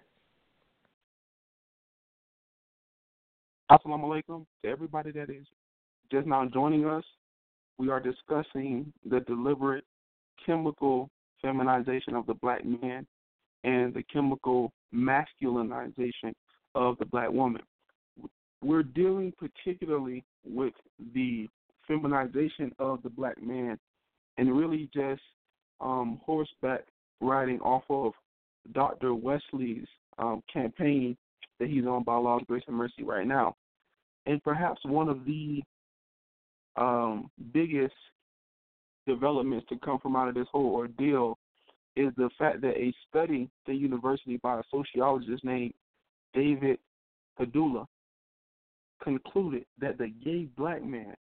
Assalamu alaikum to everybody that is just now joining us. We are discussing the deliberate chemical feminization of the black man and the chemical masculinization of the black woman. We're dealing particularly with the feminization of the black man and really just um, horseback riding off of Doctor Wesley's um, campaign that he's on by Allah's grace and mercy right now. And perhaps one of the um, biggest developments to come from out of this whole ordeal is the fact that a study at the university by a sociologist named David Padula concluded that the gay black man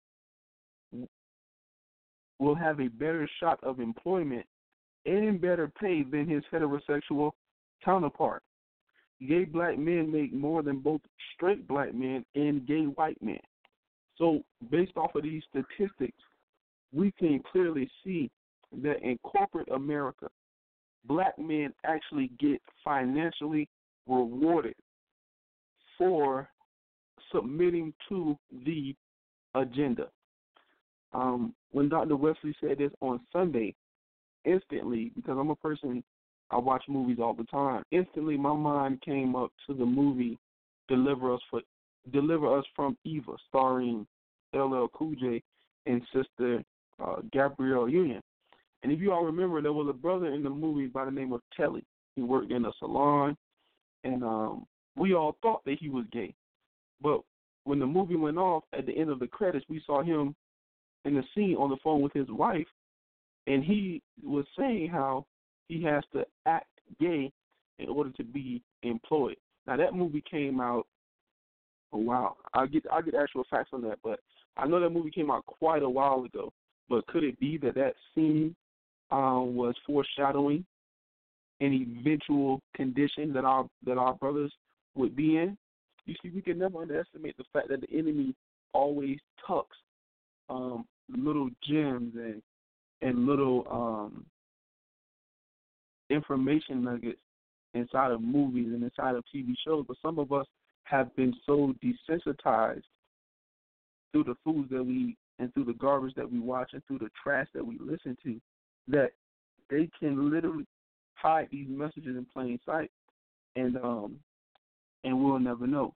will have a better shot of employment and better pay than his heterosexual counterpart. Gay black men make more than both straight black men and gay white men. So based off of these statistics, we can clearly see that in corporate America, black men actually get financially rewarded for submitting to the agenda. Um, when Doctor Wesley said this on Sunday, instantly, because I'm a person, I watch movies all the time, instantly my mind came up to the movie Deliver Us for Deliver Us from Eva, starring L L Cool J and Sister uh, Gabrielle Union. And if you all remember, there was a brother in the movie by the name of Telly. He worked in a salon, and um, we all thought that he was gay. But when the movie went off, at the end of the credits, we saw him in the scene on the phone with his wife, and he was saying how he has to act gay in order to be employed. Now, that movie came out, oh, wow, I'll get, I'll get actual facts on that, but I know that movie came out quite a while ago. But could it be that that scene um, was foreshadowing an eventual condition that our that our brothers would be in? You see, we can never underestimate the fact that the enemy always tucks um, little gems and and little um, information nuggets inside of movies and inside of T V shows. But some of us have been so desensitized through the foods that we eat and through the garbage that we watch and through the trash that we listen to that they can literally hide these messages in plain sight, and um, and we'll never know.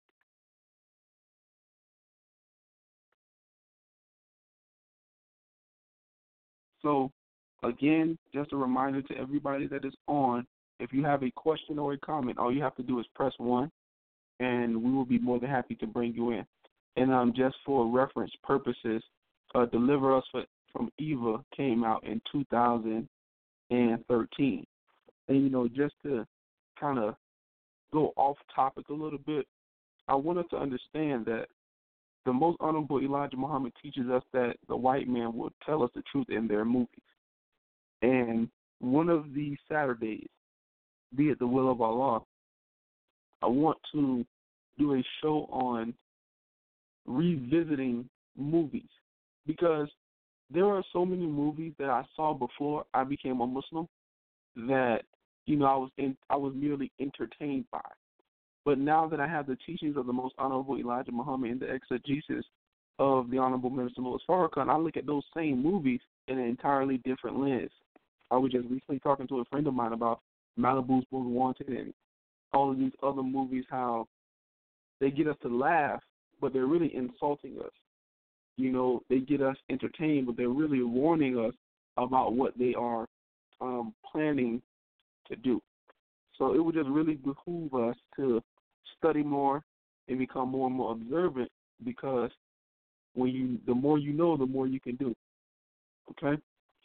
So, again, just a reminder to everybody that is on, if you have a question or a comment, all you have to do is press one, and we will be more than happy to bring you in. And um, just for reference purposes, uh, Deliver Us from Eva came out in two thousand thirteen. And, you know, just to kind of go off topic a little bit, I wanted to understand that the Most Honorable Elijah Muhammad teaches us that the white man will tell us the truth in their movies. And one of these Saturdays, be it the will of Allah, I want to do a show on revisiting movies, because there are so many movies that I saw before I became a Muslim that, you know, I was in, I was merely entertained by. But now that I have the teachings of the Most Honorable Elijah Muhammad and the exegesis of the Honorable Minister Louis Farrakhan, I look at those same movies in an entirely different lens. I was just recently talking to a friend of mine about Malibu's Most Wanted and all of these other movies, how they get us to laugh, but they're really insulting us. You know, they get us entertained, but they're really warning us about what they are um, planning to do. So it would just really behoove us to study more and become more and more observant, because when you, the more you know, the more you can do. Okay?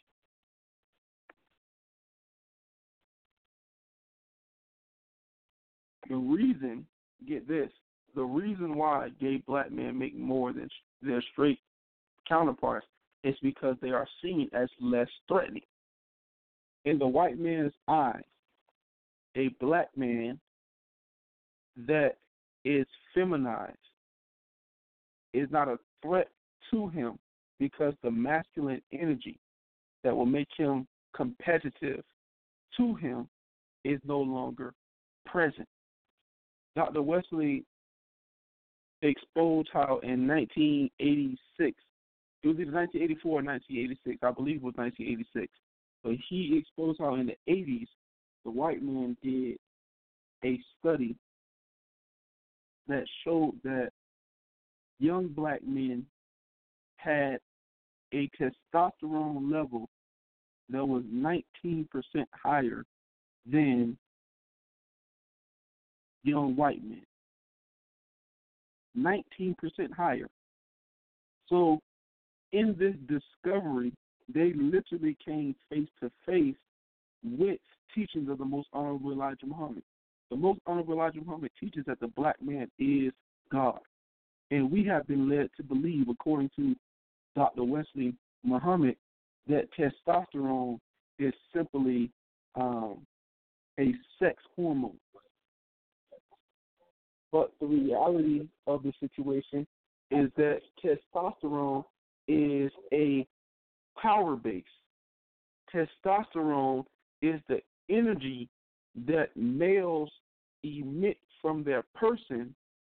The reason, get this, the reason why gay black men make more than their straight counterparts is because they are seen as less threatening. In the white man's eyes, a black man that is feminized is not a threat to him, because the masculine energy that will make him competitive to him is no longer present. Doctor Wesley exposed how in nineteen eighty-six, it was either nineteen eighty-four or nineteen eighty-six, I believe it was nineteen eighty-six, but he exposed how in the eighties, the white man did a study that showed that young black men had a testosterone level that was nineteen percent higher than young white men. nineteen percent higher. So in this discovery, they literally came face to face with teachings of the Most Honorable Elijah Muhammad. The Most Honorable Elijah Muhammad teaches that the black man is God. And we have been led to believe, according to Doctor Wesley Muhammad, that testosterone is simply um, a sex hormone. But the reality of the situation is that testosterone is a power base. Testosterone is the energy that males emit from their person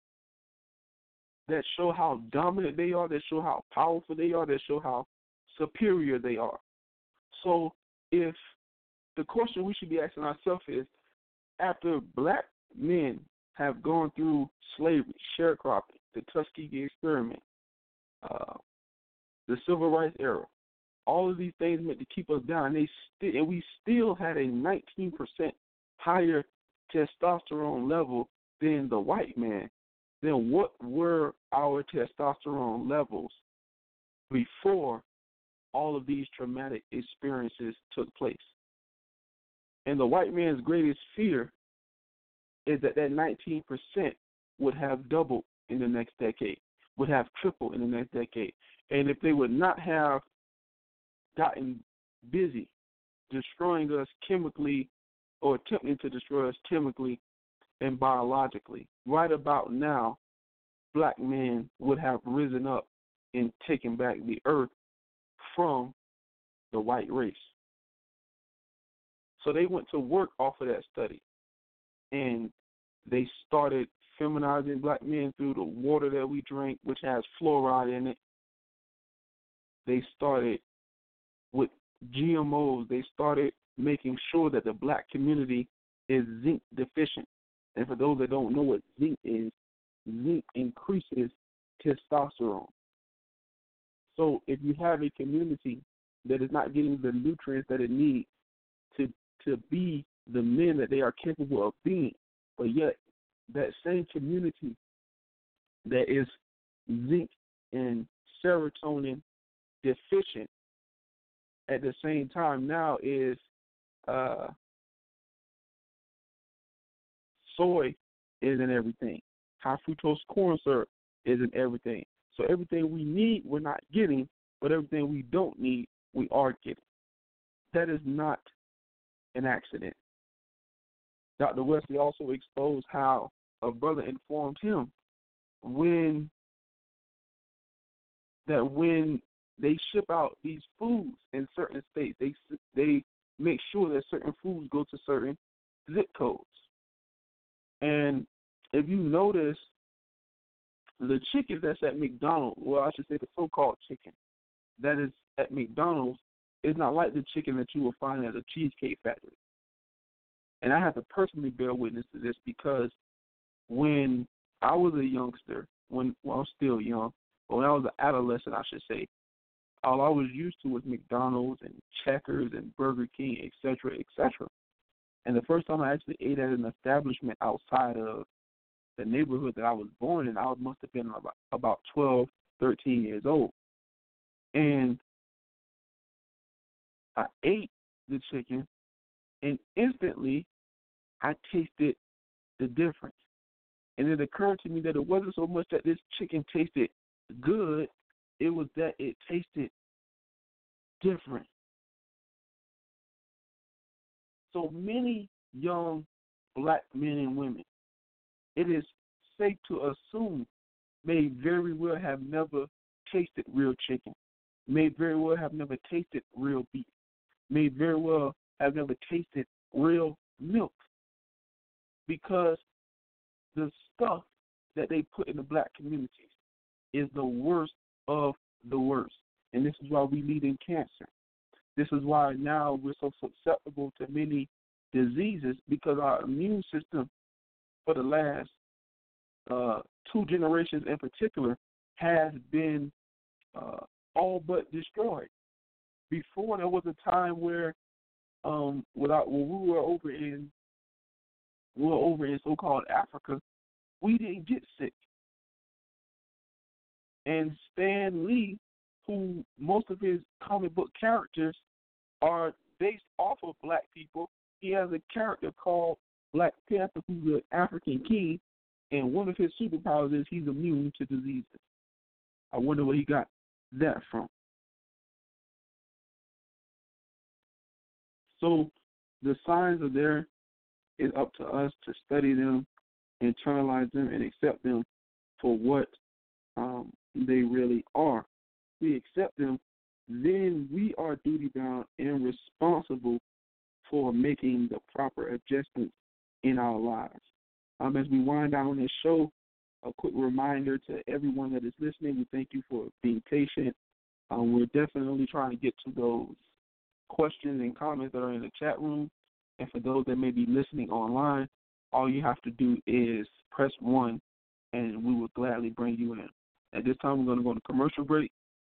that show how dominant they are, that show how powerful they are, that show how superior they are. So if the question we should be asking ourselves is, after black men have gone through slavery, sharecropping, the Tuskegee experiment, uh, the civil rights era. All of these things meant to keep us down, and they st- and we still had a nineteen percent higher testosterone level than the white man. Then what were our testosterone levels before all of these traumatic experiences took place? And the white man's greatest fear is that that nineteen percent would have doubled in the next decade, would have tripled in the next decade. And if they would not have gotten busy destroying us chemically or attempting to destroy us chemically and biologically, right about now, black men would have risen up and taken back the earth from the white race. So they went to work off of that study, and they started feminizing black men through the water that we drink, which has fluoride in it. They started with G M Os. They started making sure that the black community is zinc deficient. And for those that don't know what zinc is, zinc increases testosterone. So if you have a community that is not getting the nutrients that it needs to to be the men that they are capable of being, but yet that same community that is zinc and serotonin deficient at the same time now is uh, soy isn't everything. High fructose corn syrup isn't everything. So everything we need, we're not getting, but everything we don't need, we are getting. That is not an accident. Doctor Wesley also exposed how a brother informed him when that when they ship out these foods in certain states, they they make sure that certain foods go to certain zip codes. And if you notice, the chicken that's at McDonald's, well, I should say the so-called chicken that is at McDonald's, is not like the chicken that you will find at a Cheesecake Factory. And I have to personally bear witness to this because when I was a youngster, when well, I was still young, but when I was an adolescent, I should say, all I was used to was McDonald's and Checkers and Burger King, et cetera, et cetera. And the first time I actually ate at an establishment outside of the neighborhood that I was born in, I must have been about, about twelve, thirteen years old. And I ate the chicken, and instantly I tasted the difference. And it occurred to me that it wasn't so much that this chicken tasted good, it was that it tasted different. So many young black men and women, it is safe to assume, may very well have never tasted real chicken, may very well have never tasted real beef, may very well have never tasted real milk, because the stuff that they put in the black communities is the worst of the worst. And this is why we lead in cancer. This is why now we're so susceptible to many diseases, because our immune system for the last uh, two generations in particular has been uh, all but destroyed. Before, there was a time where um, without, when we were over in we were over in so-called Africa, we didn't get sick. And Stan Lee, who most of his comic book characters are based off of black people, he has a character called Black Panther, who's an African king, and one of his superpowers is he's immune to diseases. I wonder where he got that from. So the signs are there. It's up to us to study them, internalize them, and accept them for what um, they really are. We accept them, then we are duty-bound and responsible for making the proper adjustments in our lives. Um, as we wind down on this show, a quick reminder to everyone that is listening, we thank you for being patient. Um, we're definitely trying to get to those questions and comments that are in the chat room. And for those that may be listening online, all you have to do is press one, and we will gladly bring you in. At this time, we're going to go to commercial break.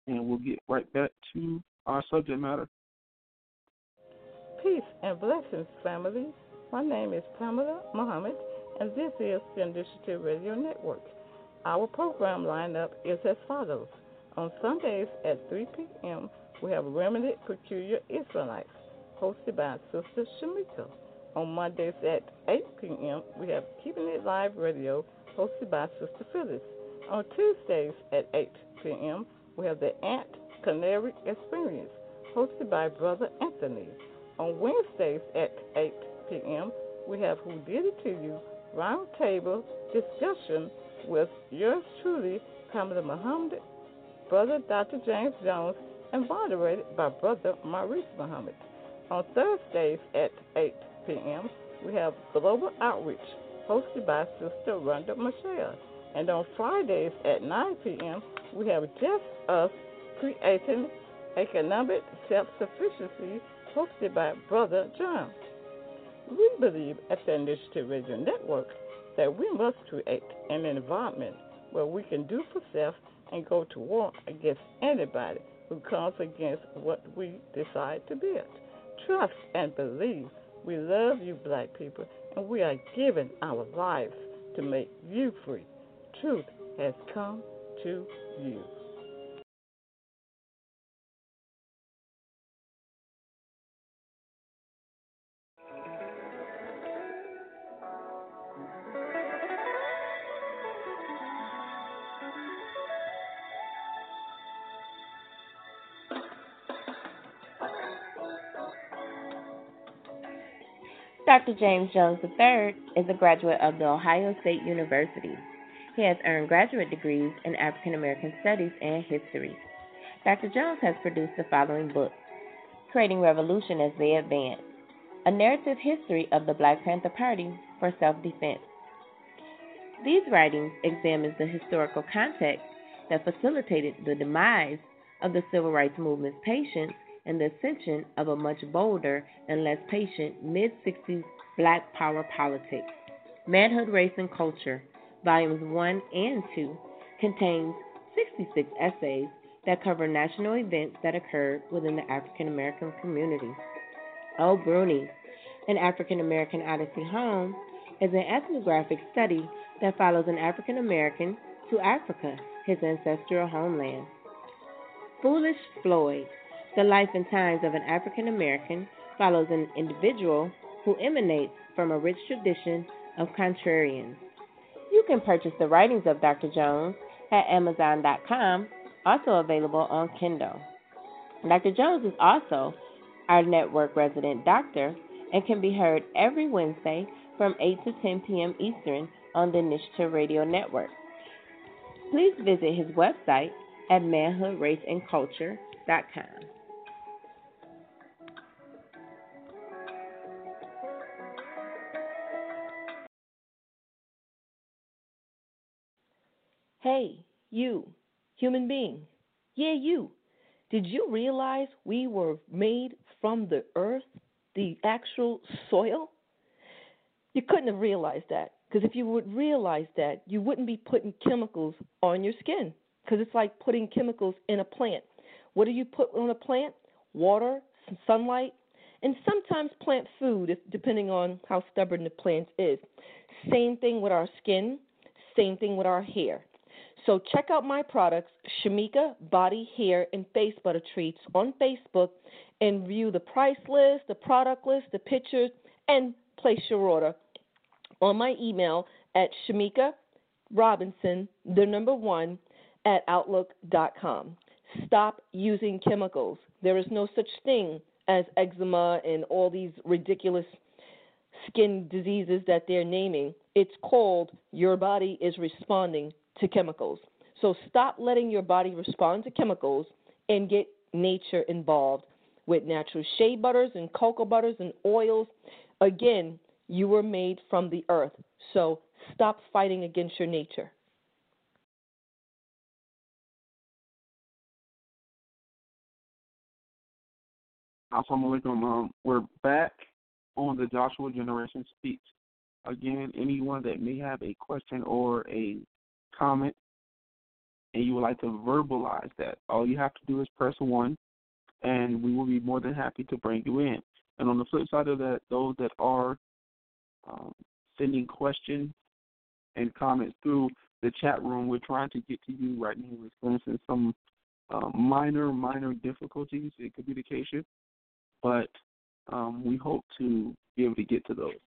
and we'll get right back to our subject matter. Peace and blessings, family. My name is Pamela Muhammad, and this is the Initiative Radio Network. Our program lineup is as follows. On Sundays at three p.m., we have Remnant Peculiar Israelites, hosted by Sister Shamika. On Mondays at eight p.m., we have Keeping It Live Radio, hosted by Sister Phyllis. On Tuesdays at eight p.m., we have the Ant Canary Experience, hosted by Brother Anthony. On Wednesdays at eight p.m., we have Who Did It To You, Roundtable Discussion with yours truly, Pamela Muhammad, Brother Doctor James Jones, and moderated by Brother Maurice Muhammad. On Thursdays at eight p.m., we have Global Outreach, hosted by Sister Rhonda Michelle. And on Fridays at nine p.m., we have Just Us, Creating Economic Self-Sufficiency, hosted by Brother John. We believe at the Initiative Radio Network that we must create an environment where we can do for self and go to war against anybody who comes against what we decide to build. Trust and believe. We love you, black people, and we are giving our lives to make you free. Truth has come to you. Doctor James Jones the third is a graduate of The Ohio State University. He has earned graduate degrees in African American Studies and History. Doctor Jones has produced the following books: Creating Revolution as They Advance, A Narrative History of the Black Panther Party for Self-Defense. These writings examine the historical context that facilitated the demise of the Civil Rights Movement's patience and the ascension of a much bolder and less patient mid-sixties Black power politics. Manhood, Race, and Culture, Volumes one and two, contains sixty-six essays that cover national events that occurred within the African American community. Oh Bruni, An African American Odyssey Home, is an ethnographic study that follows an African American to Africa, his ancestral homeland. Foolish Floyd, The Life and Times of an African American, follows an individual who emanates from a rich tradition of contrarians. You can purchase the writings of Doctor Jones at Amazon dot com, also available on Kindle. Doctor Jones is also our network resident doctor and can be heard every Wednesday from eight to ten p.m. Eastern on the Initiative Radio Network. Please visit his website at manhood race and culture dot com. Hey, you, human being. Yeah, you. Did you realize we were made from the earth, the actual soil? You couldn't have realized that, because if you would realize that, you wouldn't be putting chemicals on your skin, because it's like putting chemicals in a plant. What do you put on a plant? Water, some sunlight, and sometimes plant food, if, depending on how stubborn the plant is. Same thing with our skin, same thing with our hair. So check out my products, Shamika Body, Hair, and Face Butter Treats on Facebook, and view the price list, the product list, the pictures, and place your order on my email at Shamika Robinson, the number one, at outlook dot com. Stop using chemicals. There is no such thing as eczema and all these ridiculous skin diseases that they're naming. It's called your body is responding to chemicals. So stop letting your body respond to chemicals and get nature involved with natural shea butters and cocoa butters and oils. Again, you were made from the earth. So stop fighting against your nature. Assalamu alaikum. Um, we're back on the Joshua Generation Speaks. Again, anyone that may have a question or a comment, and you would like to verbalize that, all you have to do is press one, and we will be more than happy to bring you in. And on the flip side of that, those that are um, sending questions and comments through the chat room, we're trying to get to you right now. We're experiencing some uh, minor, minor difficulties in communication, but um, we hope to be able to get to those.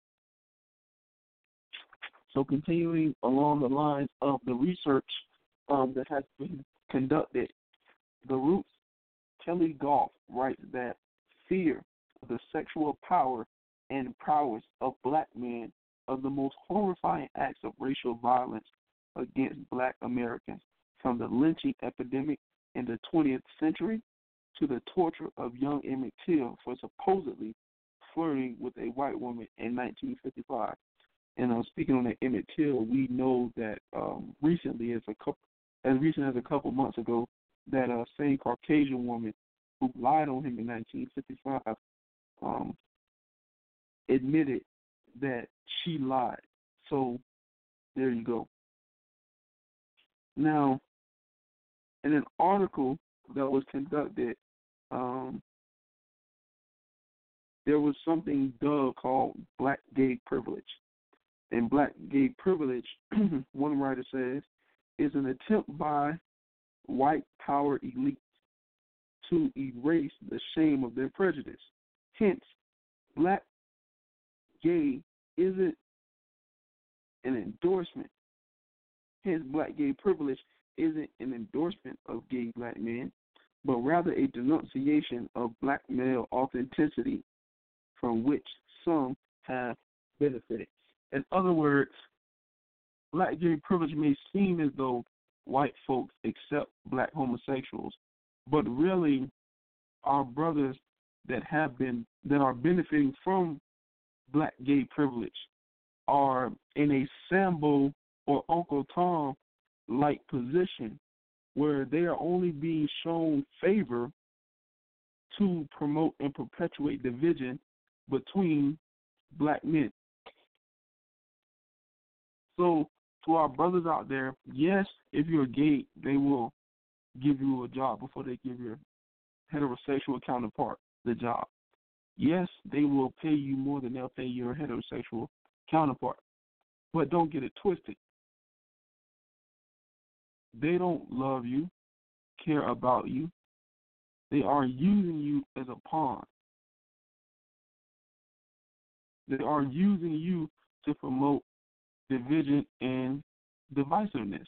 So continuing along the lines of the research um, that has been conducted, the Roots Kelly Goff writes that fear of the sexual power and prowess of black men are the most horrifying acts of racial violence against black Americans, from the lynching epidemic in the twentieth century to the torture of young Emmett Till for supposedly flirting with a white woman in nineteen fifty-five. And uh, speaking on that Emmett Till, we know that um, recently, as a couple, as recent as a couple months ago, that uh, same Caucasian woman who lied on him in nineteen fifty-five um, admitted that she lied. So there you go. Now, in an article that was conducted, um, there was something dubbed called Black Gay Privilege. And Black Gay Privilege, one writer says, is an attempt by white power elites to erase the shame of their prejudice. Hence, black gay isn't an endorsement. Hence, black gay privilege isn't an endorsement of gay black men, but rather a denunciation of black male authenticity from which some have benefited. In other words, black gay privilege may seem as though white folks accept black homosexuals, but really our brothers that have been, that are benefiting from black gay privilege are in a Sambo or Uncle Tom-like position where they are only being shown favor to promote and perpetuate division between black men. So, to our brothers out there, yes, if you're gay, they will give you a job before they give your heterosexual counterpart the job. Yes, they will pay you more than they'll pay your heterosexual counterpart. But don't get it twisted. They don't love you, care about you. They are using you as a pawn. They are using you to promote division and divisiveness.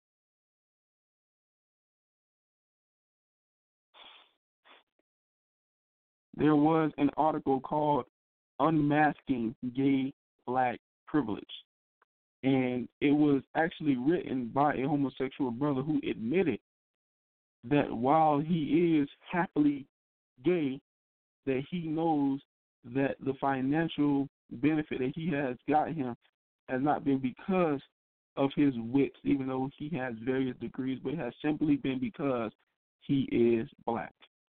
There was an article called Unmasking Gay Black Privilege, and it was actually written by a homosexual brother who admitted that while he is happily gay, that he knows that the financial benefit that he has got him has not been because of his wits, even though he has various degrees, but it has simply been because he is black.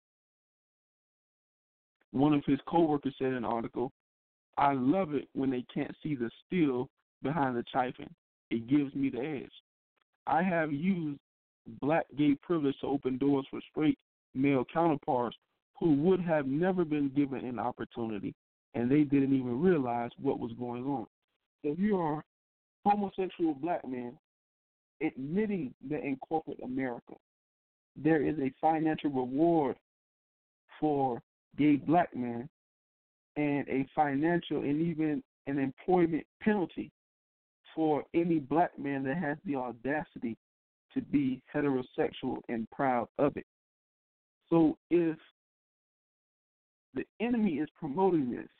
One of his coworkers said in an article, "I love it when they can't see the steel behind the chiffon. It gives me the edge. I have used black gay privilege to open doors for straight male counterparts who would have never been given an opportunity, and they didn't even realize what was going on." So if you are a homosexual black man admitting that in corporate America there is a financial reward for gay black men and a financial and even an employment penalty for any black man that has the audacity to be heterosexual and proud of it. So if the enemy is promoting this,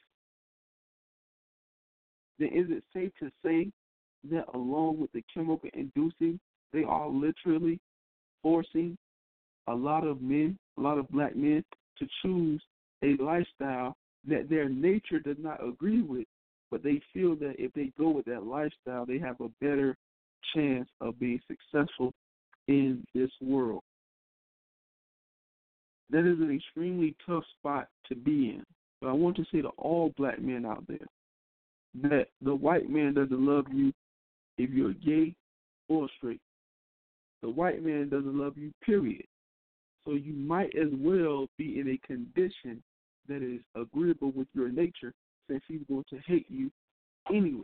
then is it safe to say that along with the chemical inducing, they are literally forcing a lot of men, a lot of black men, to choose a lifestyle that their nature does not agree with, but they feel that if they go with that lifestyle, they have a better chance of being successful in this world. That is an extremely tough spot to be in. But I want to say to all black men out there that the white man doesn't love you if you're gay or straight. The white man doesn't love you, period. So you might as well be in a condition that is agreeable with your nature, since he's going to hate you anyway.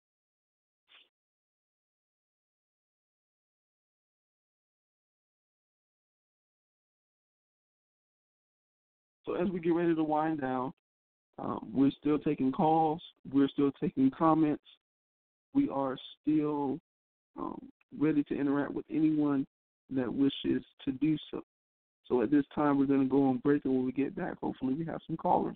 So as we get ready to wind down, um, we're still taking calls. We're still taking comments. We are still um, ready to interact with anyone that wishes to do so. So at this time, we're going to go on break, and when we get back, hopefully we have some callers.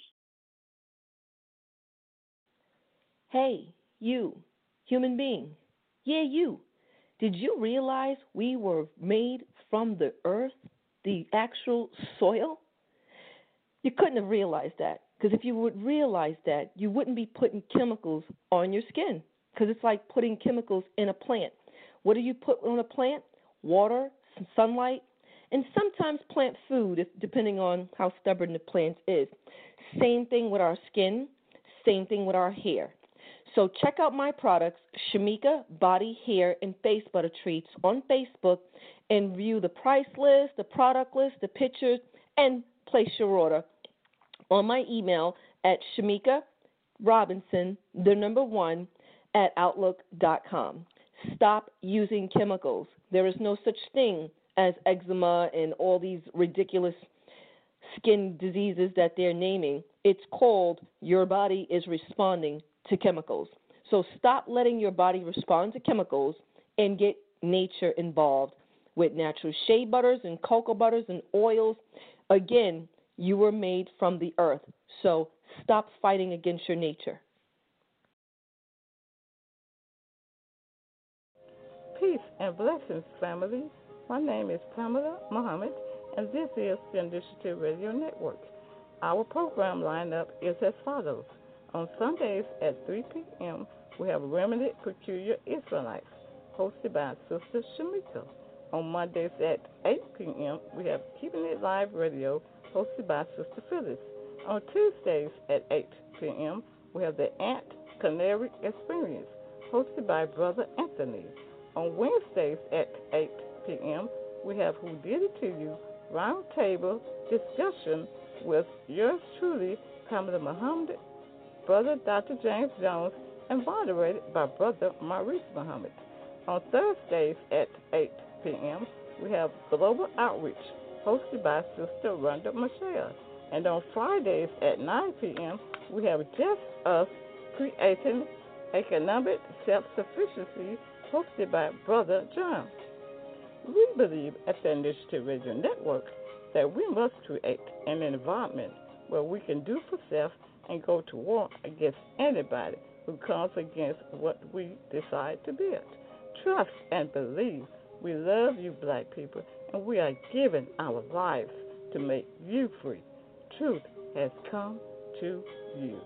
Hey, you, human being. Yeah, you. Did you realize we were made from the earth, the actual soil? You couldn't have realized that, because if you would realize that, you wouldn't be putting chemicals on your skin, because it's like putting chemicals in a plant. What do you put on a plant? Water, some sunlight, and sometimes plant food, if, depending on how stubborn the plant is. Same thing with our skin, same thing with our hair. So check out my products, Shamika Body, Hair, and Face Butter Treats on Facebook, and view the price list, the product list, the pictures, and place your order on my email at Shamika Robinson, the number one, at outlook dot com. Stop using chemicals. There is no such thing as eczema and all these ridiculous skin diseases that they're naming. It's called your body is responding to chemicals. So stop letting your body respond to chemicals and get nature involved with natural shea butters and cocoa butters and oils. Again, you were made from the earth. So stop fighting against your nature. Peace and blessings, family. My name is Pamela Muhammad, and this is the Initiative Radio Network. Our program lineup is as follows. On Sundays at three p.m., we have Remnant Peculiar Israelites, hosted by Sister Shamika. On Mondays at eight p.m., we have Keeping It Live Radio, hosted by Sister Phyllis. On Tuesdays at eight p.m., we have the Ant Canary Experience, hosted by Brother Anthony. On Wednesdays at eight p.m., we have Who Did It To You Roundtable Discussion with yours truly, Pamela Muhammad, Brother Doctor James Jones, and moderated by Brother Maurice Muhammad. On Thursdays at eight p.m., we have Global Outreach, hosted by Sister Rhonda Michelle. And on Fridays at nine p.m., we have Just Us Creating Economic Self-Sufficiency, hosted by Brother John. We believe at the Initiative Radio Network that we must create an environment where we can do for self and go to war against anybody who comes against what we decide to build. Trust and believe. We love you, black people, and we are giving our lives to make you free. Truth has come to you.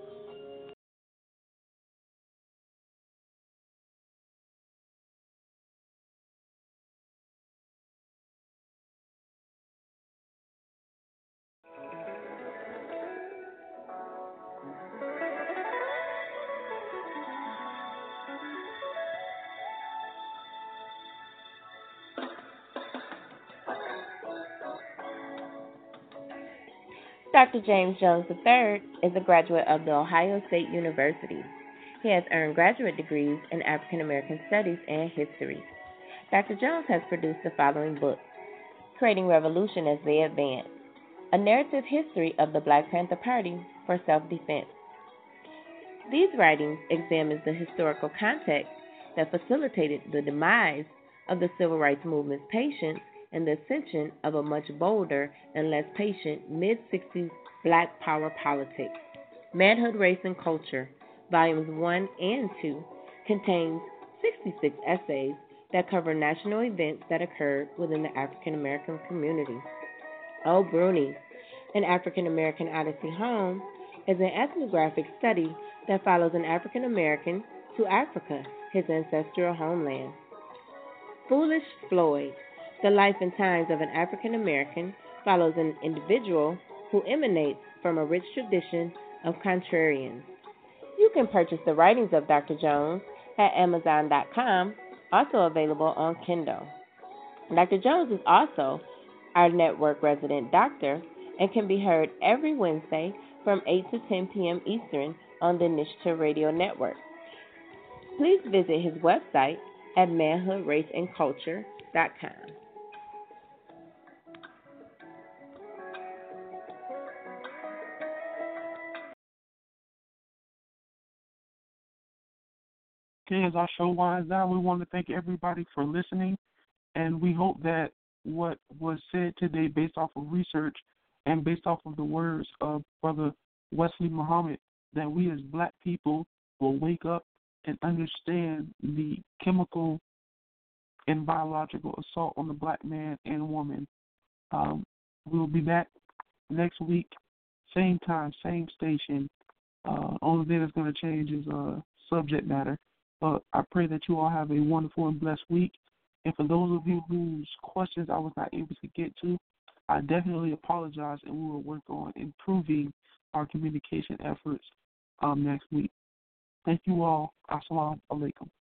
Doctor James Jones the third is a graduate of The Ohio State University. He has earned graduate degrees in African American Studies and History. Doctor Jones has produced the following books: Creating Revolution as They Advance, A Narrative History of the Black Panther Party for Self-Defense. These writings examine the historical context that facilitated the demise of the Civil Rights Movement's patience and the ascension of a much bolder and less patient mid-sixties Black power politics. Manhood, Race, and Culture, Volumes one and two, contains sixty-six essays that cover national events that occurred within the African American community. Oh Bruni, An African American Odyssey Home, is an ethnographic study that follows an African American to Africa, his ancestral homeland. Foolish Floyd, The Life and Times of an African American, follows an individual who emanates from a rich tradition of contrarians. You can purchase the writings of Doctor Jones at amazon dot com, also available on Kindle. Doctor Jones is also our network resident doctor and can be heard every Wednesday from eight to ten p.m. Eastern on the Initiative Radio Network. Please visit his website at manhood race and culture dot com. Okay, as our show winds down, we want to thank everybody for listening, and we hope that what was said today, based off of research and based off of the words of Brother Wesley Muhammad, that we as black people will wake up and understand the chemical and biological assault on the black man and woman. Um, we will be back next week, same time, same station. Uh, only thing that's going to change is uh, subject matter. But I pray that you all have a wonderful and blessed week. And for those of you whose questions I was not able to get to, I definitely apologize, and we will work on improving our communication efforts um, next week. Thank you all. Assalamu alaikum.